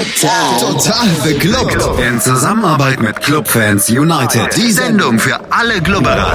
Total bekloppt. In Zusammenarbeit mit Clubfans United. Die Sendung für alle Glubberer.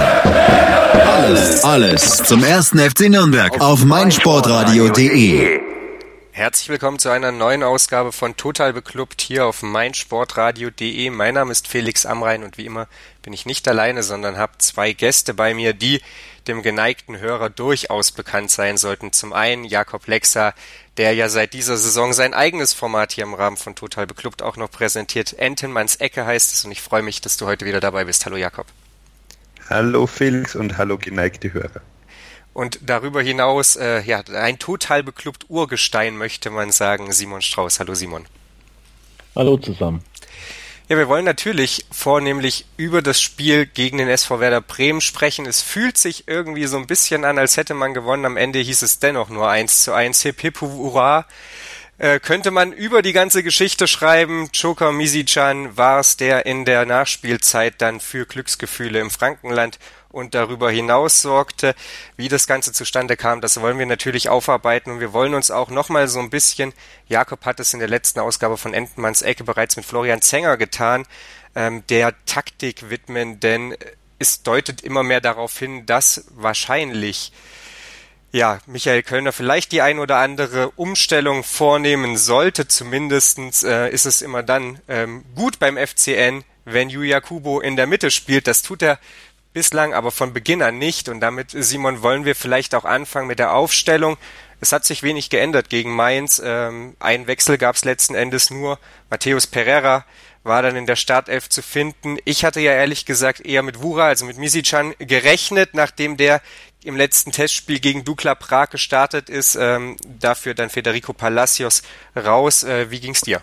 Alles zum ersten FC Nürnberg auf meinsportradio.de. Herzlich willkommen zu einer neuen Ausgabe von Total Beklubbt hier auf meinsportradio.de. Mein Name ist Felix Amrain und wie immer bin ich nicht alleine, sondern habe zwei Gäste bei mir, die dem geneigten Hörer durchaus bekannt sein sollten. Zum einen Jakob Lexer, der ja seit dieser Saison sein eigenes Format hier im Rahmen von Total Beklubbt auch noch präsentiert. Entenmanns Ecke heißt es und ich freue mich, dass du heute wieder dabei bist. Hallo Jakob. Hallo Felix und hallo geneigte Hörer. Und darüber hinaus, ein total beklubbt Urgestein, möchte man sagen, Simon Strauß. Hallo Simon. Hallo zusammen. Ja, wir wollen natürlich vornehmlich über das Spiel gegen den SV Werder Bremen sprechen. Es fühlt sich irgendwie so ein bisschen an, als hätte man gewonnen. Am Ende hieß es dennoch nur 1:1. Hip hip hurra. Könnte man über die ganze Geschichte schreiben. Joker Misicjan war es, der in der Nachspielzeit dann für Glücksgefühle im Frankenland und darüber hinaus sorgte. Wie das Ganze zustande kam, das wollen wir natürlich aufarbeiten und wir wollen uns auch nochmal so ein bisschen, Jakob hat es in der letzten Ausgabe von Entenmanns Ecke bereits mit Florian Zenger getan, der Taktik widmen, denn es deutet immer mehr darauf hin, dass wahrscheinlich Michael Kölner vielleicht die ein oder andere Umstellung vornehmen sollte. Zumindestens ist es immer dann gut beim FCN, wenn Yuya Kubo in der Mitte spielt. Das tut er bislang aber von Beginn an nicht. Und damit, Simon, wollen wir vielleicht auch anfangen mit der Aufstellung. Es hat sich wenig geändert gegen Mainz. Ein Wechsel gab es letzten Endes nur. Matheus Pereira war dann in der Startelf zu finden. Ich hatte ja ehrlich gesagt eher mit Wura, also mit Misicjan, gerechnet, nachdem der im letzten Testspiel gegen Dukla Prag gestartet ist. Dafür dann Federico Palacios raus. Wie ging's dir?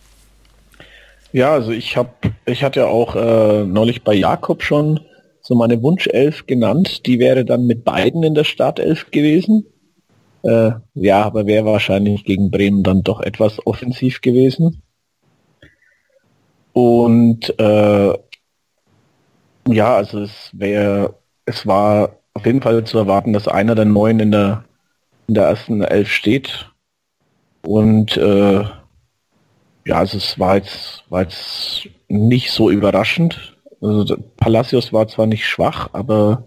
Ja, also ich hatte ja auch neulich bei Jakob schon so meine Wunschelf genannt. Die wäre dann mit beiden in der Startelf gewesen. Aber wäre wahrscheinlich gegen Bremen dann doch etwas offensiv gewesen. Und also es war auf jeden Fall zu erwarten, dass einer der Neuen in der ersten Elf steht. Und es war jetzt nicht so überraschend. Also Palacios war zwar nicht schwach, aber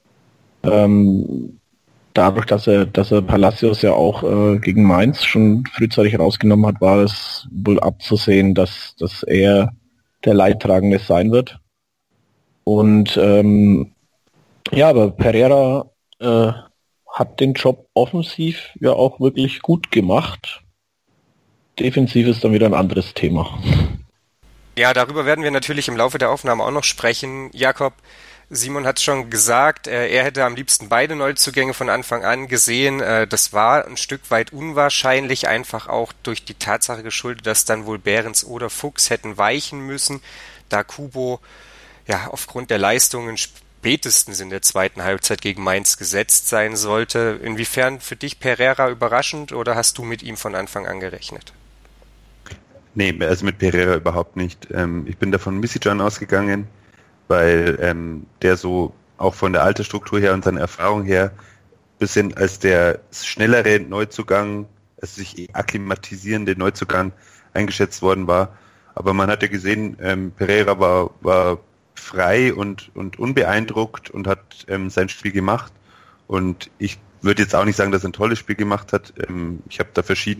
dadurch, dass er Palacios ja auch gegen Mainz schon frühzeitig rausgenommen hat, war es wohl abzusehen, dass er der Leidtragende sein wird. Und aber Pereira hat den Job offensiv ja auch wirklich gut gemacht. Defensiv ist dann wieder ein anderes Thema. Ja, darüber werden wir natürlich im Laufe der Aufnahme auch noch sprechen. Jakob, Simon hat es schon gesagt, er hätte am liebsten beide Neuzugänge von Anfang an gesehen. Das war ein Stück weit unwahrscheinlich, einfach auch durch die Tatsache geschuldet, dass dann wohl Behrens oder Fuchs hätten weichen müssen, da Kubo aufgrund der Leistungen spätestens in der zweiten Halbzeit gegen Mainz gesetzt sein sollte. Inwiefern für dich Pereira überraschend oder hast du mit ihm von Anfang an gerechnet? Nee, also mit Pereira überhaupt nicht. Ich bin da von Misicjan ausgegangen, weil der so auch von der Altersstruktur her und seiner Erfahrung her bisschen als der schnellere Neuzugang, also sich akklimatisierende Neuzugang eingeschätzt worden war. Aber man hat ja gesehen, Pereira war frei und unbeeindruckt und hat sein Spiel gemacht. Und ich würde jetzt auch nicht sagen, dass er ein tolles Spiel gemacht hat. Ich habe da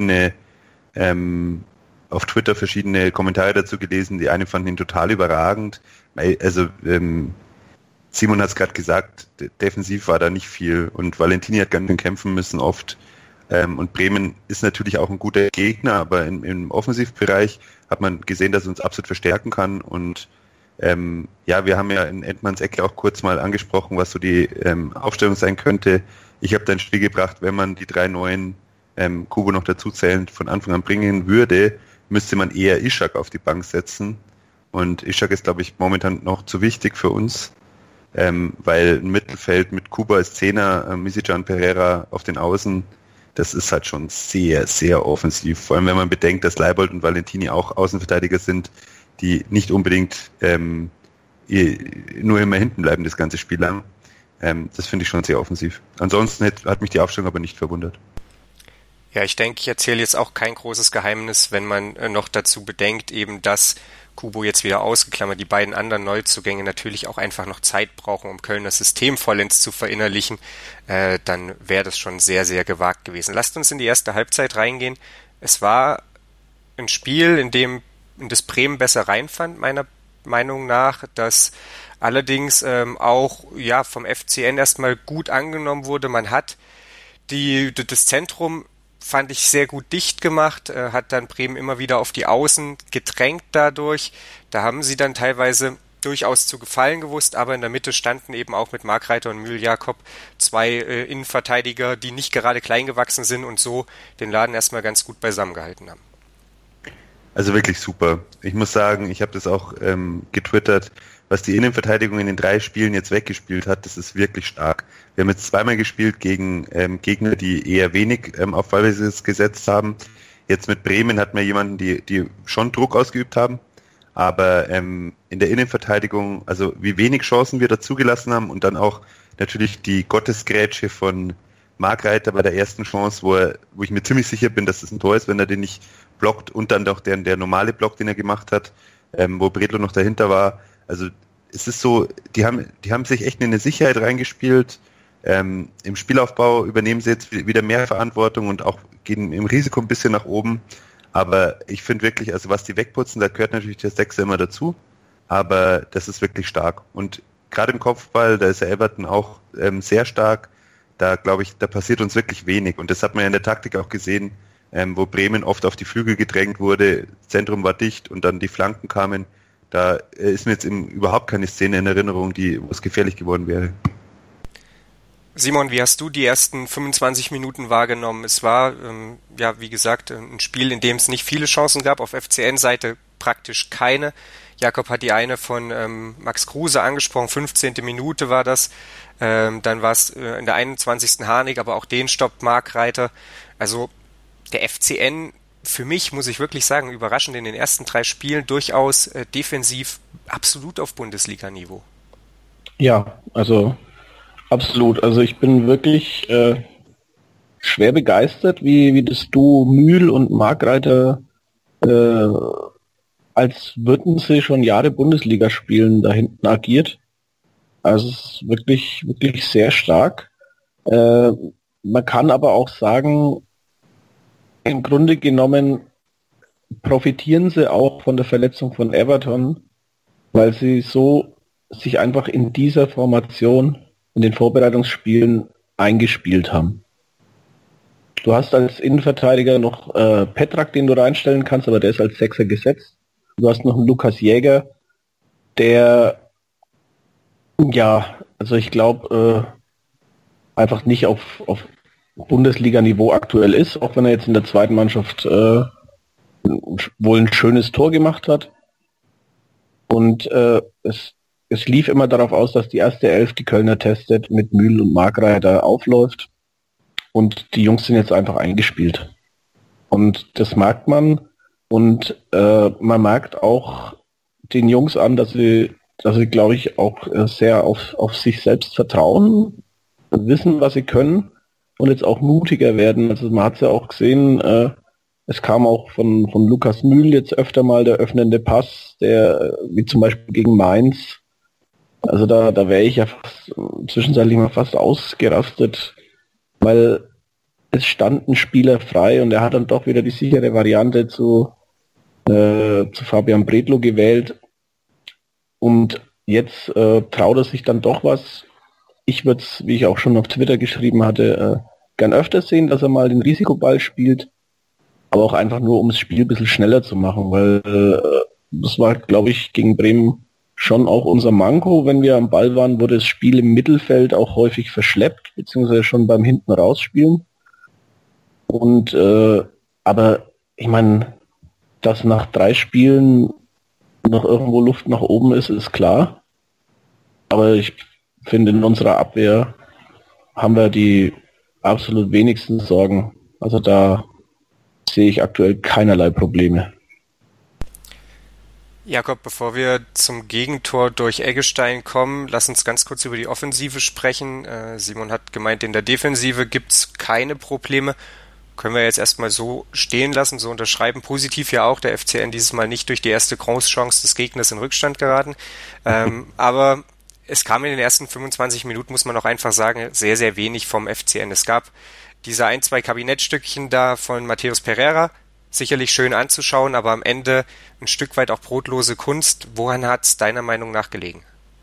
auf Twitter verschiedene Kommentare dazu gelesen. Die eine fanden ihn total überragend. Also Simon hat es gerade gesagt, defensiv war da nicht viel und Valentini hat ganz schön kämpfen müssen oft. Und Bremen ist natürlich auch ein guter Gegner, aber im Offensivbereich hat man gesehen, dass er uns absolut verstärken kann. Und wir haben ja in Entenmanns Ecke auch kurz mal angesprochen, was so die Aufstellung sein könnte. Ich habe da ein Spiel gebracht, wenn man die 3 neuen Kubo noch dazu zählend von Anfang an bringen würde, müsste man eher Ishak auf die Bank setzen. Und Ishak ist, glaube ich, momentan noch zu wichtig für uns, weil ein Mittelfeld mit Kubo als Zehner, Misicjan, Pereira auf den Außen, das ist halt schon sehr, sehr offensiv. Vor allem, wenn man bedenkt, dass Leibold und Valentini auch Außenverteidiger sind, die nicht unbedingt nur immer hinten bleiben das ganze Spiel lang. Das finde ich schon sehr offensiv. Ansonsten hat mich die Aufstellung aber nicht verwundert. Ja, ich denke, ich erzähle jetzt auch kein großes Geheimnis, wenn man noch dazu bedenkt, eben dass Kubo jetzt wieder ausgeklammert, die beiden anderen Neuzugänge natürlich auch einfach noch Zeit brauchen, um Köln das System vollends zu verinnerlichen, dann wäre das schon sehr, sehr gewagt gewesen. Lasst uns in die erste Halbzeit reingehen. Es war ein Spiel, in das Bremen besser reinfand, meiner Meinung nach, das allerdings auch ja vom FCN erstmal gut angenommen wurde. Man hat das Zentrum, fand ich, sehr gut dicht gemacht, hat dann Bremen immer wieder auf die Außen gedrängt dadurch. Da haben sie dann teilweise durchaus zu gefallen gewusst, aber in der Mitte standen eben auch mit Markreiter und Mühl-Jakob zwei Innenverteidiger, die nicht gerade klein gewachsen sind und so den Laden erstmal ganz gut beisammen gehalten haben. Also wirklich super. Ich muss sagen, ich habe das auch getwittert, was die Innenverteidigung in den 3 Spielen jetzt weggespielt hat, das ist wirklich stark. Wir haben jetzt zweimal gespielt gegen Gegner, die eher wenig auf Ballbesitz gesetzt haben. Jetzt mit Bremen hatten wir jemanden, die schon Druck ausgeübt haben, aber in der Innenverteidigung, also wie wenig Chancen wir da zugelassen haben und dann auch natürlich die Gottesgrätsche von Markreiter bei der ersten Chance, wo ich mir ziemlich sicher bin, dass es ein Tor ist, wenn er den nicht blockt, und dann doch der normale Block, den er gemacht hat, wo Bredlo noch dahinter war. Also es ist so, die haben sich echt in eine Sicherheit reingespielt. Im Spielaufbau übernehmen sie jetzt wieder mehr Verantwortung und auch gehen im Risiko ein bisschen nach oben. Aber ich finde wirklich, also was die wegputzen, da gehört natürlich der Sechser immer dazu. Aber das ist wirklich stark. Und gerade im Kopfball, da ist der Everton auch sehr stark. Da glaube ich, da passiert uns wirklich wenig. Und das hat man ja in der Taktik auch gesehen, wo Bremen oft auf die Flügel gedrängt wurde, Zentrum war dicht und dann die Flanken kamen. Da ist mir jetzt überhaupt keine Szene in Erinnerung, wo es gefährlich geworden wäre. Simon, wie hast du die ersten 25 Minuten wahrgenommen? Es war, ja, wie gesagt, ein Spiel, in dem es nicht viele Chancen gab, auf FCN-Seite praktisch keine. Jakob hat die eine von Max Kruse angesprochen, 15. Minute war das. Dann war es in der 21. Harnik, aber auch den stoppt Markreiter. Also der FCN, für mich, muss ich wirklich sagen, überraschend in den ersten 3 Spielen, durchaus defensiv absolut auf Bundesliga-Niveau. Ja, also absolut. Also ich bin wirklich schwer begeistert, wie das Duo Mühl und Markreiter als würden sie schon Jahre Bundesliga spielen, da hinten agiert. Also es ist wirklich, wirklich sehr stark. Man kann aber auch sagen, im Grunde genommen profitieren sie auch von der Verletzung von Everton, weil sie so sich einfach in dieser Formation in den Vorbereitungsspielen eingespielt haben. Du hast als Innenverteidiger noch Petrak, den du reinstellen kannst, aber der ist als Sechser gesetzt. Du hast noch einen Lukas Jäger, der, ja, also ich glaube, einfach nicht auf Bundesliga-Niveau aktuell ist, auch wenn er jetzt in der zweiten Mannschaft wohl ein schönes Tor gemacht hat. Und es lief immer darauf aus, dass die erste Elf, die Kölner testet, mit Mühl und Markreiter aufläuft. Und die Jungs sind jetzt einfach eingespielt. Und das merkt man. Und man merkt auch den Jungs an, dass sie glaube ich, auch sehr auf sich selbst vertrauen, wissen, was sie können und jetzt auch mutiger werden. Also man hat es ja auch gesehen, es kam auch von Lukas Mühl jetzt öfter mal der öffnende Pass, der wie zum Beispiel gegen Mainz. Also da wäre ich ja zwischenzeitlich mal fast ausgerastet, weil es stand ein Spieler frei und er hat dann doch wieder die sichere Variante zu Fabian Bredlo gewählt. Und jetzt traut er sich dann doch was. Ich würde es, wie ich auch schon auf Twitter geschrieben hatte, gern öfter sehen, dass er mal den Risikoball spielt, aber auch einfach nur, um das Spiel ein bisschen schneller zu machen, weil das war, glaube ich, gegen Bremen schon auch unser Manko. Wenn wir am Ball waren, wurde das Spiel im Mittelfeld auch häufig verschleppt, beziehungsweise schon beim hinten rausspielen. Und aber ich meine, dass nach 3 Spielen noch irgendwo Luft nach oben ist klar. Aber ich finde, in unserer Abwehr haben wir die absolut wenigsten Sorgen. Also da sehe ich aktuell keinerlei Probleme. Jakob, bevor wir zum Gegentor durch Eggestein kommen, lass uns ganz kurz über die Offensive sprechen. Simon hat gemeint, in der Defensive gibt's keine Probleme. können wir jetzt erstmal so stehen lassen, so unterschreiben. Positiv ja auch, der FCN dieses Mal nicht durch die erste Großchance des Gegners in Rückstand geraten. Aber es kam in den ersten 25 Minuten, muss man auch einfach sagen, sehr, sehr wenig vom FCN. Es gab diese 1-2 Kabinettstückchen da von Matheus Pereira, sicherlich schön anzuschauen, aber am Ende ein Stück weit auch brotlose Kunst. Woran hat es deiner Meinung nach gelegen?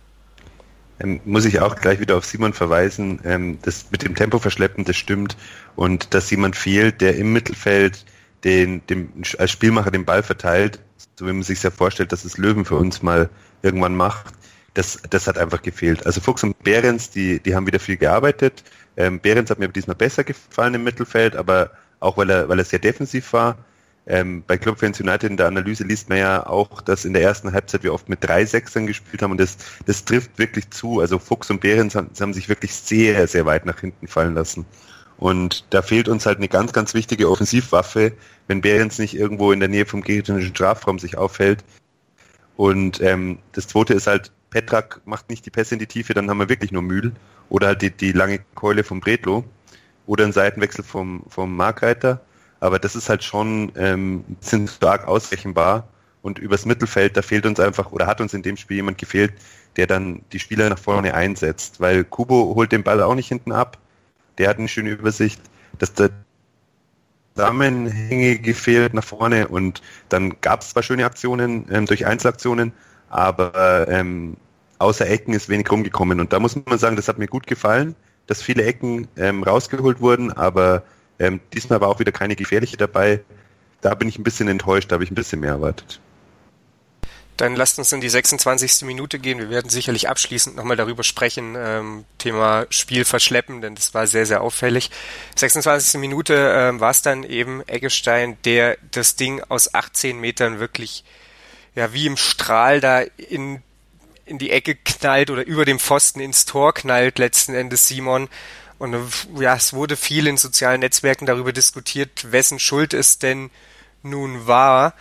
Muss ich auch gleich wieder auf Simon verweisen, das mit dem Tempo verschleppen, das stimmt, und dass jemand fehlt, der im Mittelfeld als Spielmacher den Ball verteilt, so wie man sich ja vorstellt, dass es Löwen für uns mal irgendwann macht, das hat einfach gefehlt. Also Fuchs und Behrens, die haben wieder viel gearbeitet. Behrens hat mir diesmal besser gefallen im Mittelfeld, aber auch weil er sehr defensiv war. Bei Club Fans United in der Analyse liest man ja auch, dass in der ersten Halbzeit wir oft mit 3 Sechsern gespielt haben, und das trifft wirklich zu. Also Fuchs und Behrens haben sich wirklich sehr, sehr weit nach hinten fallen lassen. Und da fehlt uns halt eine ganz, ganz wichtige Offensivwaffe, wenn Behrens nicht irgendwo in der Nähe vom gegnerischen Strafraum sich aufhält. Und das zweite ist halt, Petrak macht nicht die Pässe in die Tiefe, dann haben wir wirklich nur Mühl. Oder halt die lange Keule vom Bredlo. Oder ein Seitenwechsel vom Markreiter. Aber das ist halt schon sind stark ausrechenbar, und übers Mittelfeld, da fehlt uns einfach, oder hat uns in dem Spiel jemand gefehlt, der dann die Spieler nach vorne einsetzt, weil Kubo holt den Ball auch nicht hinten ab, der hat eine schöne Übersicht, dass der Zusammenhänge gefehlt nach vorne, und dann gab es zwar schöne Aktionen durch Einzelaktionen, aber außer Ecken ist wenig rumgekommen, und da muss man sagen, das hat mir gut gefallen, dass viele Ecken rausgeholt wurden, aber diesmal war auch wieder keine gefährliche dabei. Da bin ich ein bisschen enttäuscht, da habe ich ein bisschen mehr erwartet. Dann lasst uns in die 26. Minute gehen. Wir werden sicherlich abschließend nochmal darüber sprechen, Thema Spiel verschleppen, denn das war sehr, sehr auffällig. 26. Minute war es dann eben Eggestein, der das Ding aus 18 Metern wirklich wie im Strahl da in die Ecke knallt oder über dem Pfosten ins Tor knallt, letzten Endes Simon. Und es wurde viel in sozialen Netzwerken darüber diskutiert, wessen Schuld es denn nun war.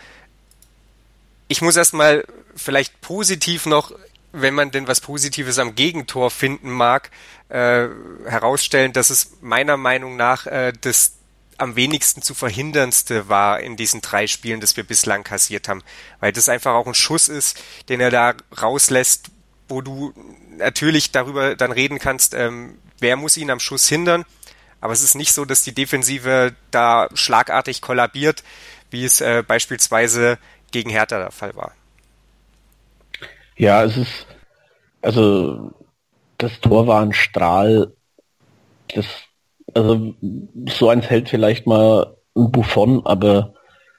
Ich muss erstmal vielleicht positiv noch, wenn man denn was Positives am Gegentor finden mag, herausstellen, dass es meiner Meinung nach das am wenigsten zu verhinderndste war in diesen 3 Spielen, das wir bislang kassiert haben. Weil das einfach auch ein Schuss ist, den er da rauslässt, wo du natürlich darüber dann reden kannst, wer muss ihn am Schuss hindern? Aber es ist nicht so, dass die Defensive da schlagartig kollabiert, wie es beispielsweise gegen Hertha der Fall war. Ja, das Tor war ein Strahl. So eins hält vielleicht mal ein Buffon, aber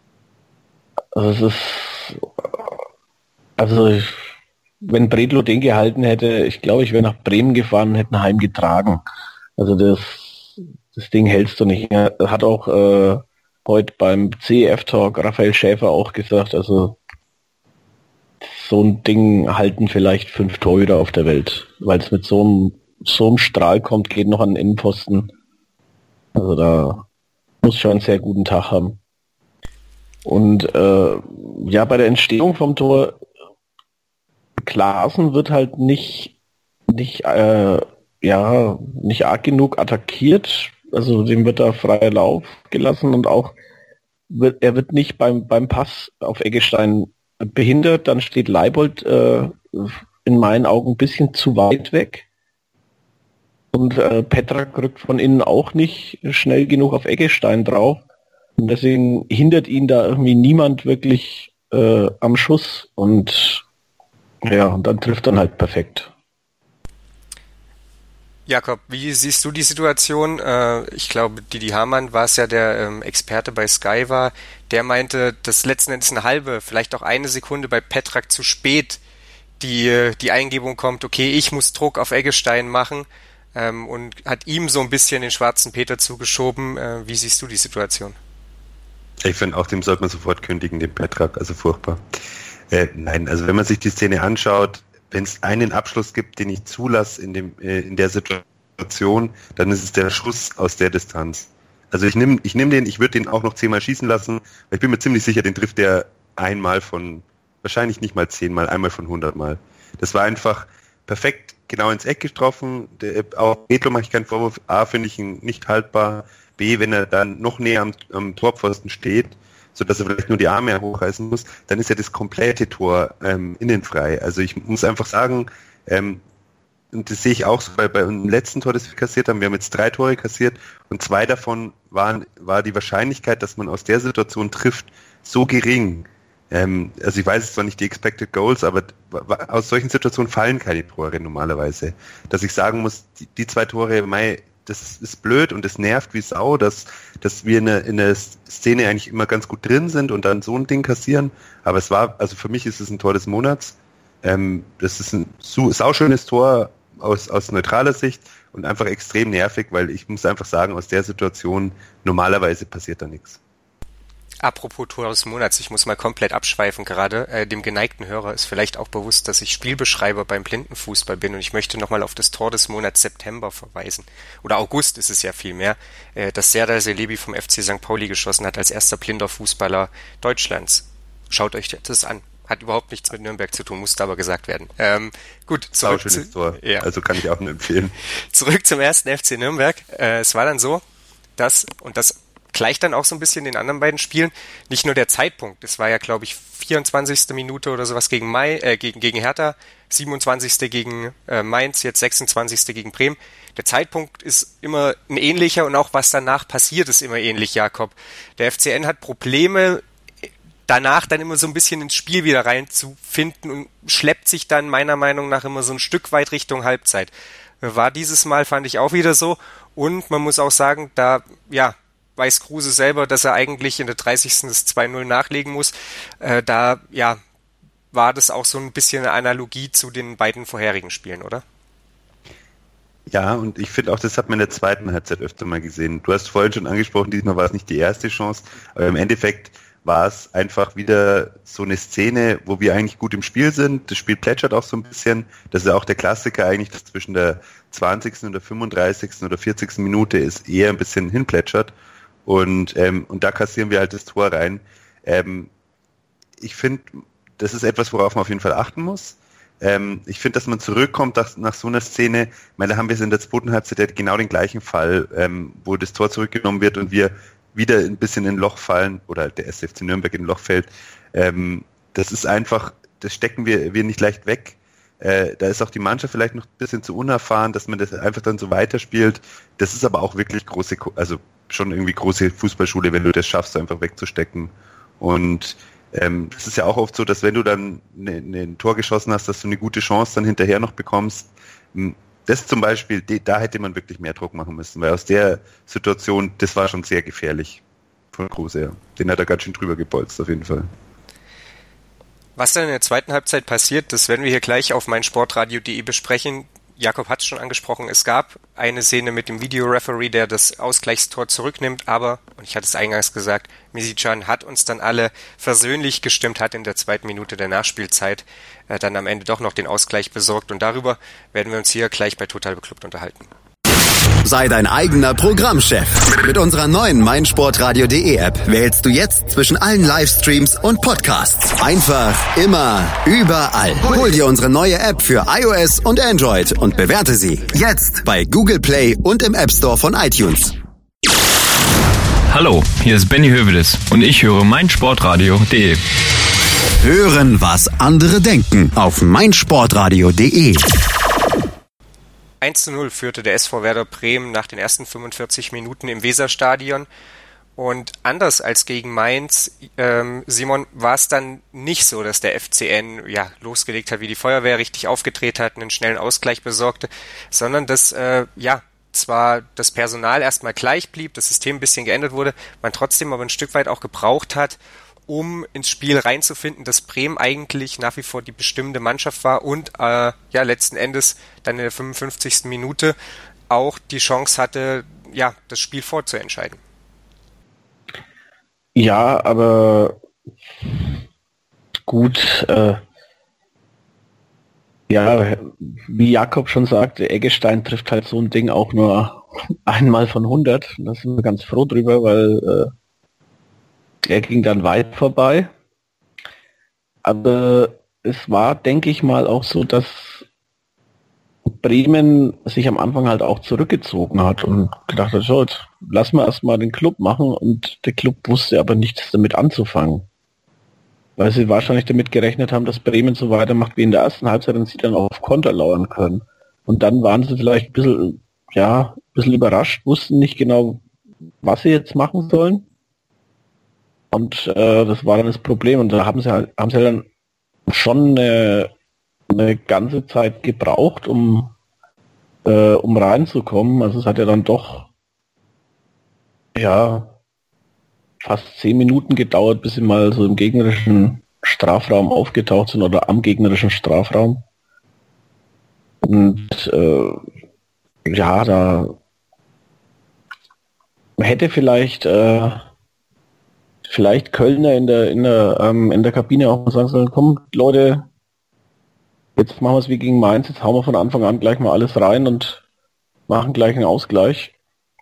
wenn Bredlo den gehalten hätte, ich glaube, ich wäre nach Bremen gefahren und hätte ihn heimgetragen. Also das Ding hältst du nicht. Hat auch heute beim CEF-Talk Raphael Schäfer auch gesagt, also so ein Ding halten vielleicht 5 Torhüter auf der Welt, weil es mit so einem Strahl kommt, geht noch an den Innenpfosten. Also da muss schon einen sehr guten Tag haben. Und bei der Entstehung vom Tor, Klaassen wird halt nicht arg genug attackiert, also dem wird da freier Lauf gelassen, und auch er wird nicht beim Pass auf Eggestein behindert, dann steht Leibold in meinen Augen ein bisschen zu weit weg, und Petrak rückt von innen auch nicht schnell genug auf Eggestein drauf, und deswegen hindert ihn da irgendwie niemand wirklich am Schuss, und dann trifft er halt perfekt. Jakob, wie siehst du die Situation? Ich glaube, Didi Hamann war es ja, der Experte bei Sky war, der meinte, dass letzten Endes eine halbe, vielleicht auch 1 Sekunde bei Petrak zu spät die Eingebung kommt, okay, ich muss Druck auf Eggestein machen, und hat ihm so ein bisschen den schwarzen Peter zugeschoben. Wie siehst du die Situation? Ich finde auch, dem sollte man sofort kündigen, den Petrak, also furchtbar. Nein, also wenn man sich die Szene anschaut, wenn es einen Abschluss gibt, den ich zulasse in der Situation, dann ist es der Schuss aus der Distanz. Also ich nehme den, ich würde den auch noch 10-mal schießen lassen, weil ich bin mir ziemlich sicher, den trifft der einmal von, wahrscheinlich nicht mal 10-mal, einmal von 100-mal. Das war einfach perfekt genau ins Eck getroffen. Auch Edlo mache ich keinen Vorwurf. A, finde ich ihn nicht haltbar. B, wenn er dann noch näher am Torpfosten steht, sodass er vielleicht nur die Arme hochreißen muss, dann ist ja das komplette Tor innenfrei. Also ich muss einfach sagen, und das sehe ich auch so bei dem letzten Tor, das wir kassiert haben. Wir haben jetzt 3 Tore kassiert und 2 davon war die Wahrscheinlichkeit, dass man aus der Situation trifft, so gering. Also ich weiß es zwar nicht die Expected Goals, aber aus solchen Situationen fallen keine Tore normalerweise. Dass ich sagen muss, die 2 Tore, das ist blöd und es nervt wie Sau, dass wir in der Szene eigentlich immer ganz gut drin sind und dann so ein Ding kassieren. Aber also für mich ist es ein Tor des Monats. Das ist ein sauschönes Tor aus neutraler Sicht und einfach extrem nervig, weil ich muss einfach sagen, aus der Situation normalerweise passiert da nichts. Apropos Tor des Monats, ich muss mal komplett abschweifen gerade. Dem geneigten Hörer ist vielleicht auch bewusst, dass ich Spielbeschreiber beim Blindenfußball bin und ich möchte nochmal auf das Tor des Monats September verweisen. Oder August ist es ja vielmehr, das Serdar Celebi vom FC St. Pauli geschossen hat als erster blinder Fußballer Deutschlands. Schaut euch das an. Hat überhaupt nichts mit Nürnberg zu tun, musste aber gesagt werden. Gut, zurück schönes Tor. Ja. Also kann ich auch nur empfehlen. Zurück zum ersten FC Nürnberg. Es war dann so, dass, und das gleicht dann auch so ein bisschen den anderen beiden Spielen, nicht nur der Zeitpunkt, es war ja, glaube ich, 24. Minute oder sowas gegen Hertha, 27. gegen Mainz, jetzt 26. gegen Bremen. Der Zeitpunkt ist immer ein ähnlicher und auch was danach passiert, ist immer ähnlich, Jakob. Der FCN hat Probleme, danach dann immer so ein bisschen ins Spiel wieder reinzufinden und schleppt sich dann meiner Meinung nach immer so ein Stück weit Richtung Halbzeit. War dieses Mal, fand ich, auch wieder so. Und man muss auch sagen, da weiß Kruse selber, dass er eigentlich in der 30. das 2-0 nachlegen muss. War das auch so ein bisschen eine Analogie zu den beiden vorherigen Spielen, oder? Ja, und ich finde auch, das hat man in der zweiten Halbzeit öfter mal gesehen. Du hast vorhin schon angesprochen, diesmal war es nicht die erste Chance, aber im Endeffekt war es einfach wieder so eine Szene, wo wir eigentlich gut im Spiel sind. Das Spiel plätschert auch so ein bisschen. Das ist ja auch der Klassiker eigentlich, dass zwischen der 20. und der 35. oder 40. Minute es eher ein bisschen hinplätschert. Und da kassieren wir halt das Tor rein. Ich finde, das ist etwas, worauf man auf jeden Fall achten muss. Ich finde, dass man zurückkommt nach so einer Szene, da haben wir es in der zweiten Halbzeit genau den gleichen Fall, wo das Tor zurückgenommen wird und wir wieder ein bisschen in ein Loch fallen, oder der SFC Nürnberg in ein Loch fällt. Das ist einfach, das stecken wir nicht leicht weg. Da ist auch die Mannschaft vielleicht noch ein bisschen zu unerfahren, dass man das einfach dann so weiterspielt. Das ist aber auch wirklich schon irgendwie große Fußballschule, wenn du das schaffst, einfach wegzustecken. Und es ist ja auch oft so, dass wenn du dann ein Tor geschossen hast, dass du eine gute Chance dann hinterher noch bekommst. Das zum Beispiel, da hätte man wirklich mehr Druck machen müssen, weil aus der Situation, das war schon sehr gefährlich von Kruse. Ja. Den hat er ganz schön drüber gebolzt, auf jeden Fall. Was dann in der zweiten Halbzeit passiert, das werden wir hier gleich auf meinsportradio.de besprechen. Jakob hat es schon angesprochen, es gab eine Szene mit dem Videoreferee, der das Ausgleichstor zurücknimmt, aber, und ich hatte es eingangs gesagt, Misicjan hat uns dann alle versöhnlich gestimmt, hat in der zweiten Minute der Nachspielzeit dann am Ende doch noch den Ausgleich besorgt und darüber werden wir uns hier gleich bei Total Beklubbt unterhalten. Sei dein eigener Programmchef. Mit unserer neuen meinsportradio.de App wählst du jetzt zwischen allen Livestreams und Podcasts. Einfach, immer, überall. Hol dir unsere neue App für iOS und Android und bewerte sie jetzt bei Google Play und im App Store von iTunes. Hallo, hier ist Benny Hövedes und ich höre meinsportradio.de. Hören, was andere denken auf meinsportradio.de. 1:0 führte der SV Werder Bremen nach den ersten 45 Minuten im Weserstadion. Und anders als gegen Mainz, Simon, war es dann nicht so, dass der FCN losgelegt hat wie die Feuerwehr, richtig aufgedreht hat, einen schnellen Ausgleich besorgte, sondern dass zwar das Personal erstmal gleich blieb, das System ein bisschen geändert wurde, man trotzdem aber ein Stück weit auch gebraucht hat, um ins Spiel reinzufinden, dass Bremen eigentlich nach wie vor die bestimmende Mannschaft war und letzten Endes dann in der 55. Minute auch die Chance hatte, das Spiel vorzuentscheiden. Ja, aber gut, wie Jakob schon sagte, Eggestein trifft halt so ein Ding auch nur einmal von 100. Da sind wir ganz froh drüber, weil er ging dann weit vorbei. Aber es war, denke ich mal, auch so, dass Bremen sich am Anfang halt auch zurückgezogen hat und gedacht hat, so, jetzt lassen wir erstmal den Club machen, und der Club wusste aber nichts damit anzufangen. Weil sie wahrscheinlich damit gerechnet haben, dass Bremen so weitermacht wie in der ersten Halbzeit und sie dann auf Konter lauern können. Und dann waren sie vielleicht ein bisschen überrascht, wussten nicht genau, was sie jetzt machen sollen. Und das war dann das Problem. Und da haben sie dann schon eine ganze Zeit gebraucht, um reinzukommen. Also es hat ja dann doch fast 10 Minuten gedauert, bis sie mal so im gegnerischen Strafraum aufgetaucht sind oder am gegnerischen Strafraum. Und da hätte vielleicht Kölner in der Kabine auch mal sagen sollen, komm Leute, jetzt machen wir es wie gegen Mainz, jetzt hauen wir von Anfang an gleich mal alles rein und machen gleich einen Ausgleich.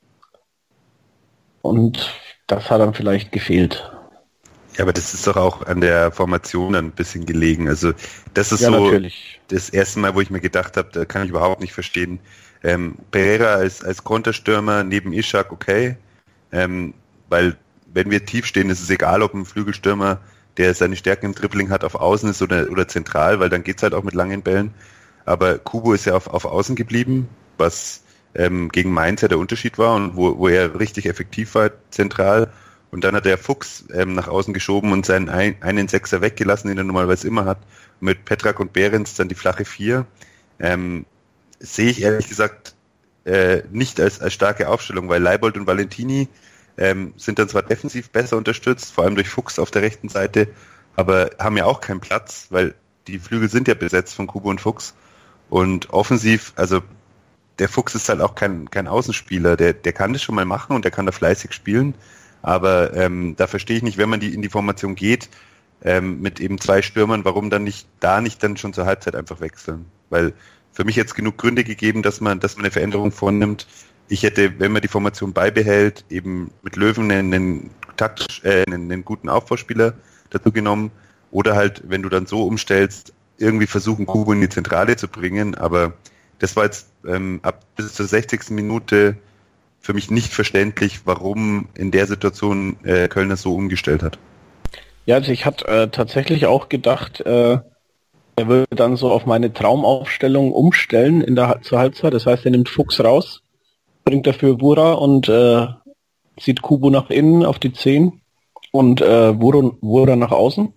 Und das hat dann vielleicht gefehlt. Ja, aber das ist doch auch an der Formation ein bisschen gelegen. Also das ist so natürlich das erste Mal, wo ich mir gedacht habe, da kann ich überhaupt nicht verstehen. Pereira als Konterstürmer neben Ishak, okay. Weil wenn wir tief stehen, ist es egal, ob ein Flügelstürmer, der seine Stärken im Dribbling hat, auf Außen ist oder zentral, weil dann geht's halt auch mit langen Bällen. Aber Kubo ist ja auf Außen geblieben, was gegen Mainz ja der Unterschied war und wo er richtig effektiv war, zentral. Und dann hat der Fuchs nach außen geschoben und seinen einen Sechser weggelassen, den er normalerweise immer hat. Mit Petrak und Behrens dann die flache 4. Sehe ich ehrlich gesagt nicht als starke Aufstellung, weil Leibold und Valentini sind dann zwar defensiv besser unterstützt, vor allem durch Fuchs auf der rechten Seite, aber haben ja auch keinen Platz, weil die Flügel sind ja besetzt von Kubo und Fuchs. Und offensiv, also der Fuchs ist halt auch kein Außenspieler, der kann das schon mal machen und der kann da fleißig spielen, aber da verstehe ich nicht, wenn man in die Formation geht, mit eben 2 Stürmern, warum dann nicht dann schon zur Halbzeit einfach wechseln, weil für mich jetzt genug Gründe gegeben, dass man eine Veränderung vornimmt. Ich hätte, wenn man die Formation beibehält, eben mit Löwen einen guten Aufbauspieler dazu genommen, oder halt, wenn du dann so umstellst, irgendwie versuchen, Kubo in die Zentrale zu bringen, aber das war jetzt bis zur 60. Minute für mich nicht verständlich, warum in der Situation Kölner so umgestellt hat. Ja, also ich hatte tatsächlich auch gedacht, er würde dann so auf meine Traumaufstellung umstellen zur Halbzeit. Das heißt, er nimmt Fuchs raus, bringt dafür Wura und zieht Kubo nach innen auf die 10 und Wura nach außen.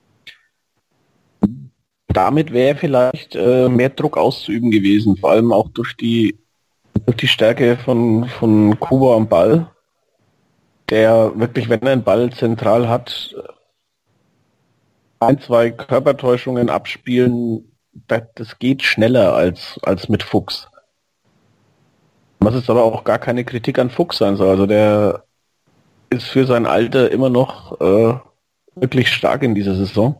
Damit wäre vielleicht mehr Druck auszuüben gewesen, vor allem auch durch die Stärke von Kubo am Ball, der wirklich, wenn er einen Ball zentral hat, 1-2 Körpertäuschungen abspielen, das geht schneller als mit Fuchs. Was jetzt aber auch gar keine Kritik an Fuchs sein soll. Also der ist für sein Alter immer noch wirklich stark in dieser Saison.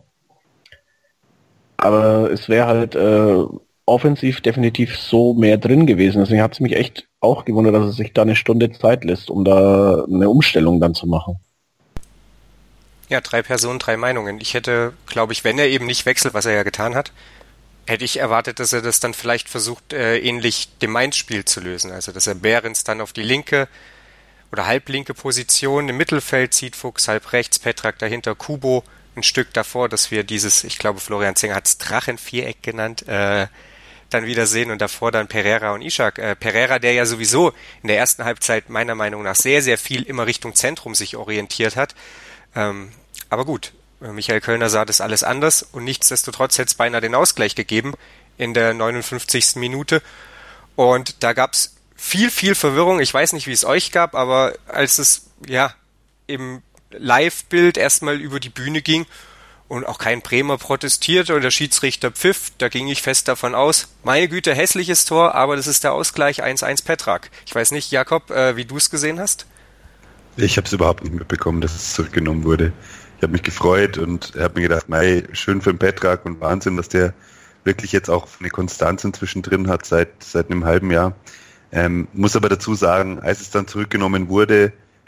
Aber es wäre halt offensiv definitiv so mehr drin gewesen. Deswegen hat es mich echt auch gewundert, dass es sich da eine Stunde Zeit lässt, um da eine Umstellung dann zu machen. Ja, 3 Personen, 3 Meinungen. Ich hätte, glaube ich, wenn er eben nicht wechselt, was er ja getan hat, hätte ich erwartet, dass er das dann vielleicht versucht, ähnlich dem Mainz-Spiel zu lösen. Also, dass er Behrens dann auf die linke oder halblinke Position im Mittelfeld zieht, Fuchs halb rechts, Petrak dahinter, Kubo ein Stück davor, dass wir dieses, ich glaube, Florian Zenger hat es Drachenviereck genannt, dann wieder sehen und davor dann Pereira und Ishak. Pereira, der ja sowieso in der ersten Halbzeit meiner Meinung nach sehr, sehr viel immer Richtung Zentrum sich orientiert hat. Aber gut, Michael Kölner sah das alles anders und nichtsdestotrotz hätte es beinahe den Ausgleich gegeben in der 59. Minute. Und da gab es viel, viel Verwirrung. Ich weiß nicht, wie es euch gab, aber als es ja im Live-Bild erstmal über die Bühne ging und auch kein Bremer protestierte und der Schiedsrichter pfiff, da ging ich fest davon aus, meine Güte, hässliches Tor, aber das ist der Ausgleich 1-1 Petrak. Ich weiß nicht, Jakob, wie du es gesehen hast? Ich habe es überhaupt nicht mitbekommen, dass es zurückgenommen wurde. Ich habe mich gefreut und habe mir gedacht, mei, schön für den Petrak und Wahnsinn, dass der wirklich jetzt auch eine Konstanz inzwischen drin hat seit einem halben Jahr. Muss aber dazu sagen, als es dann zurückgenommen wurde,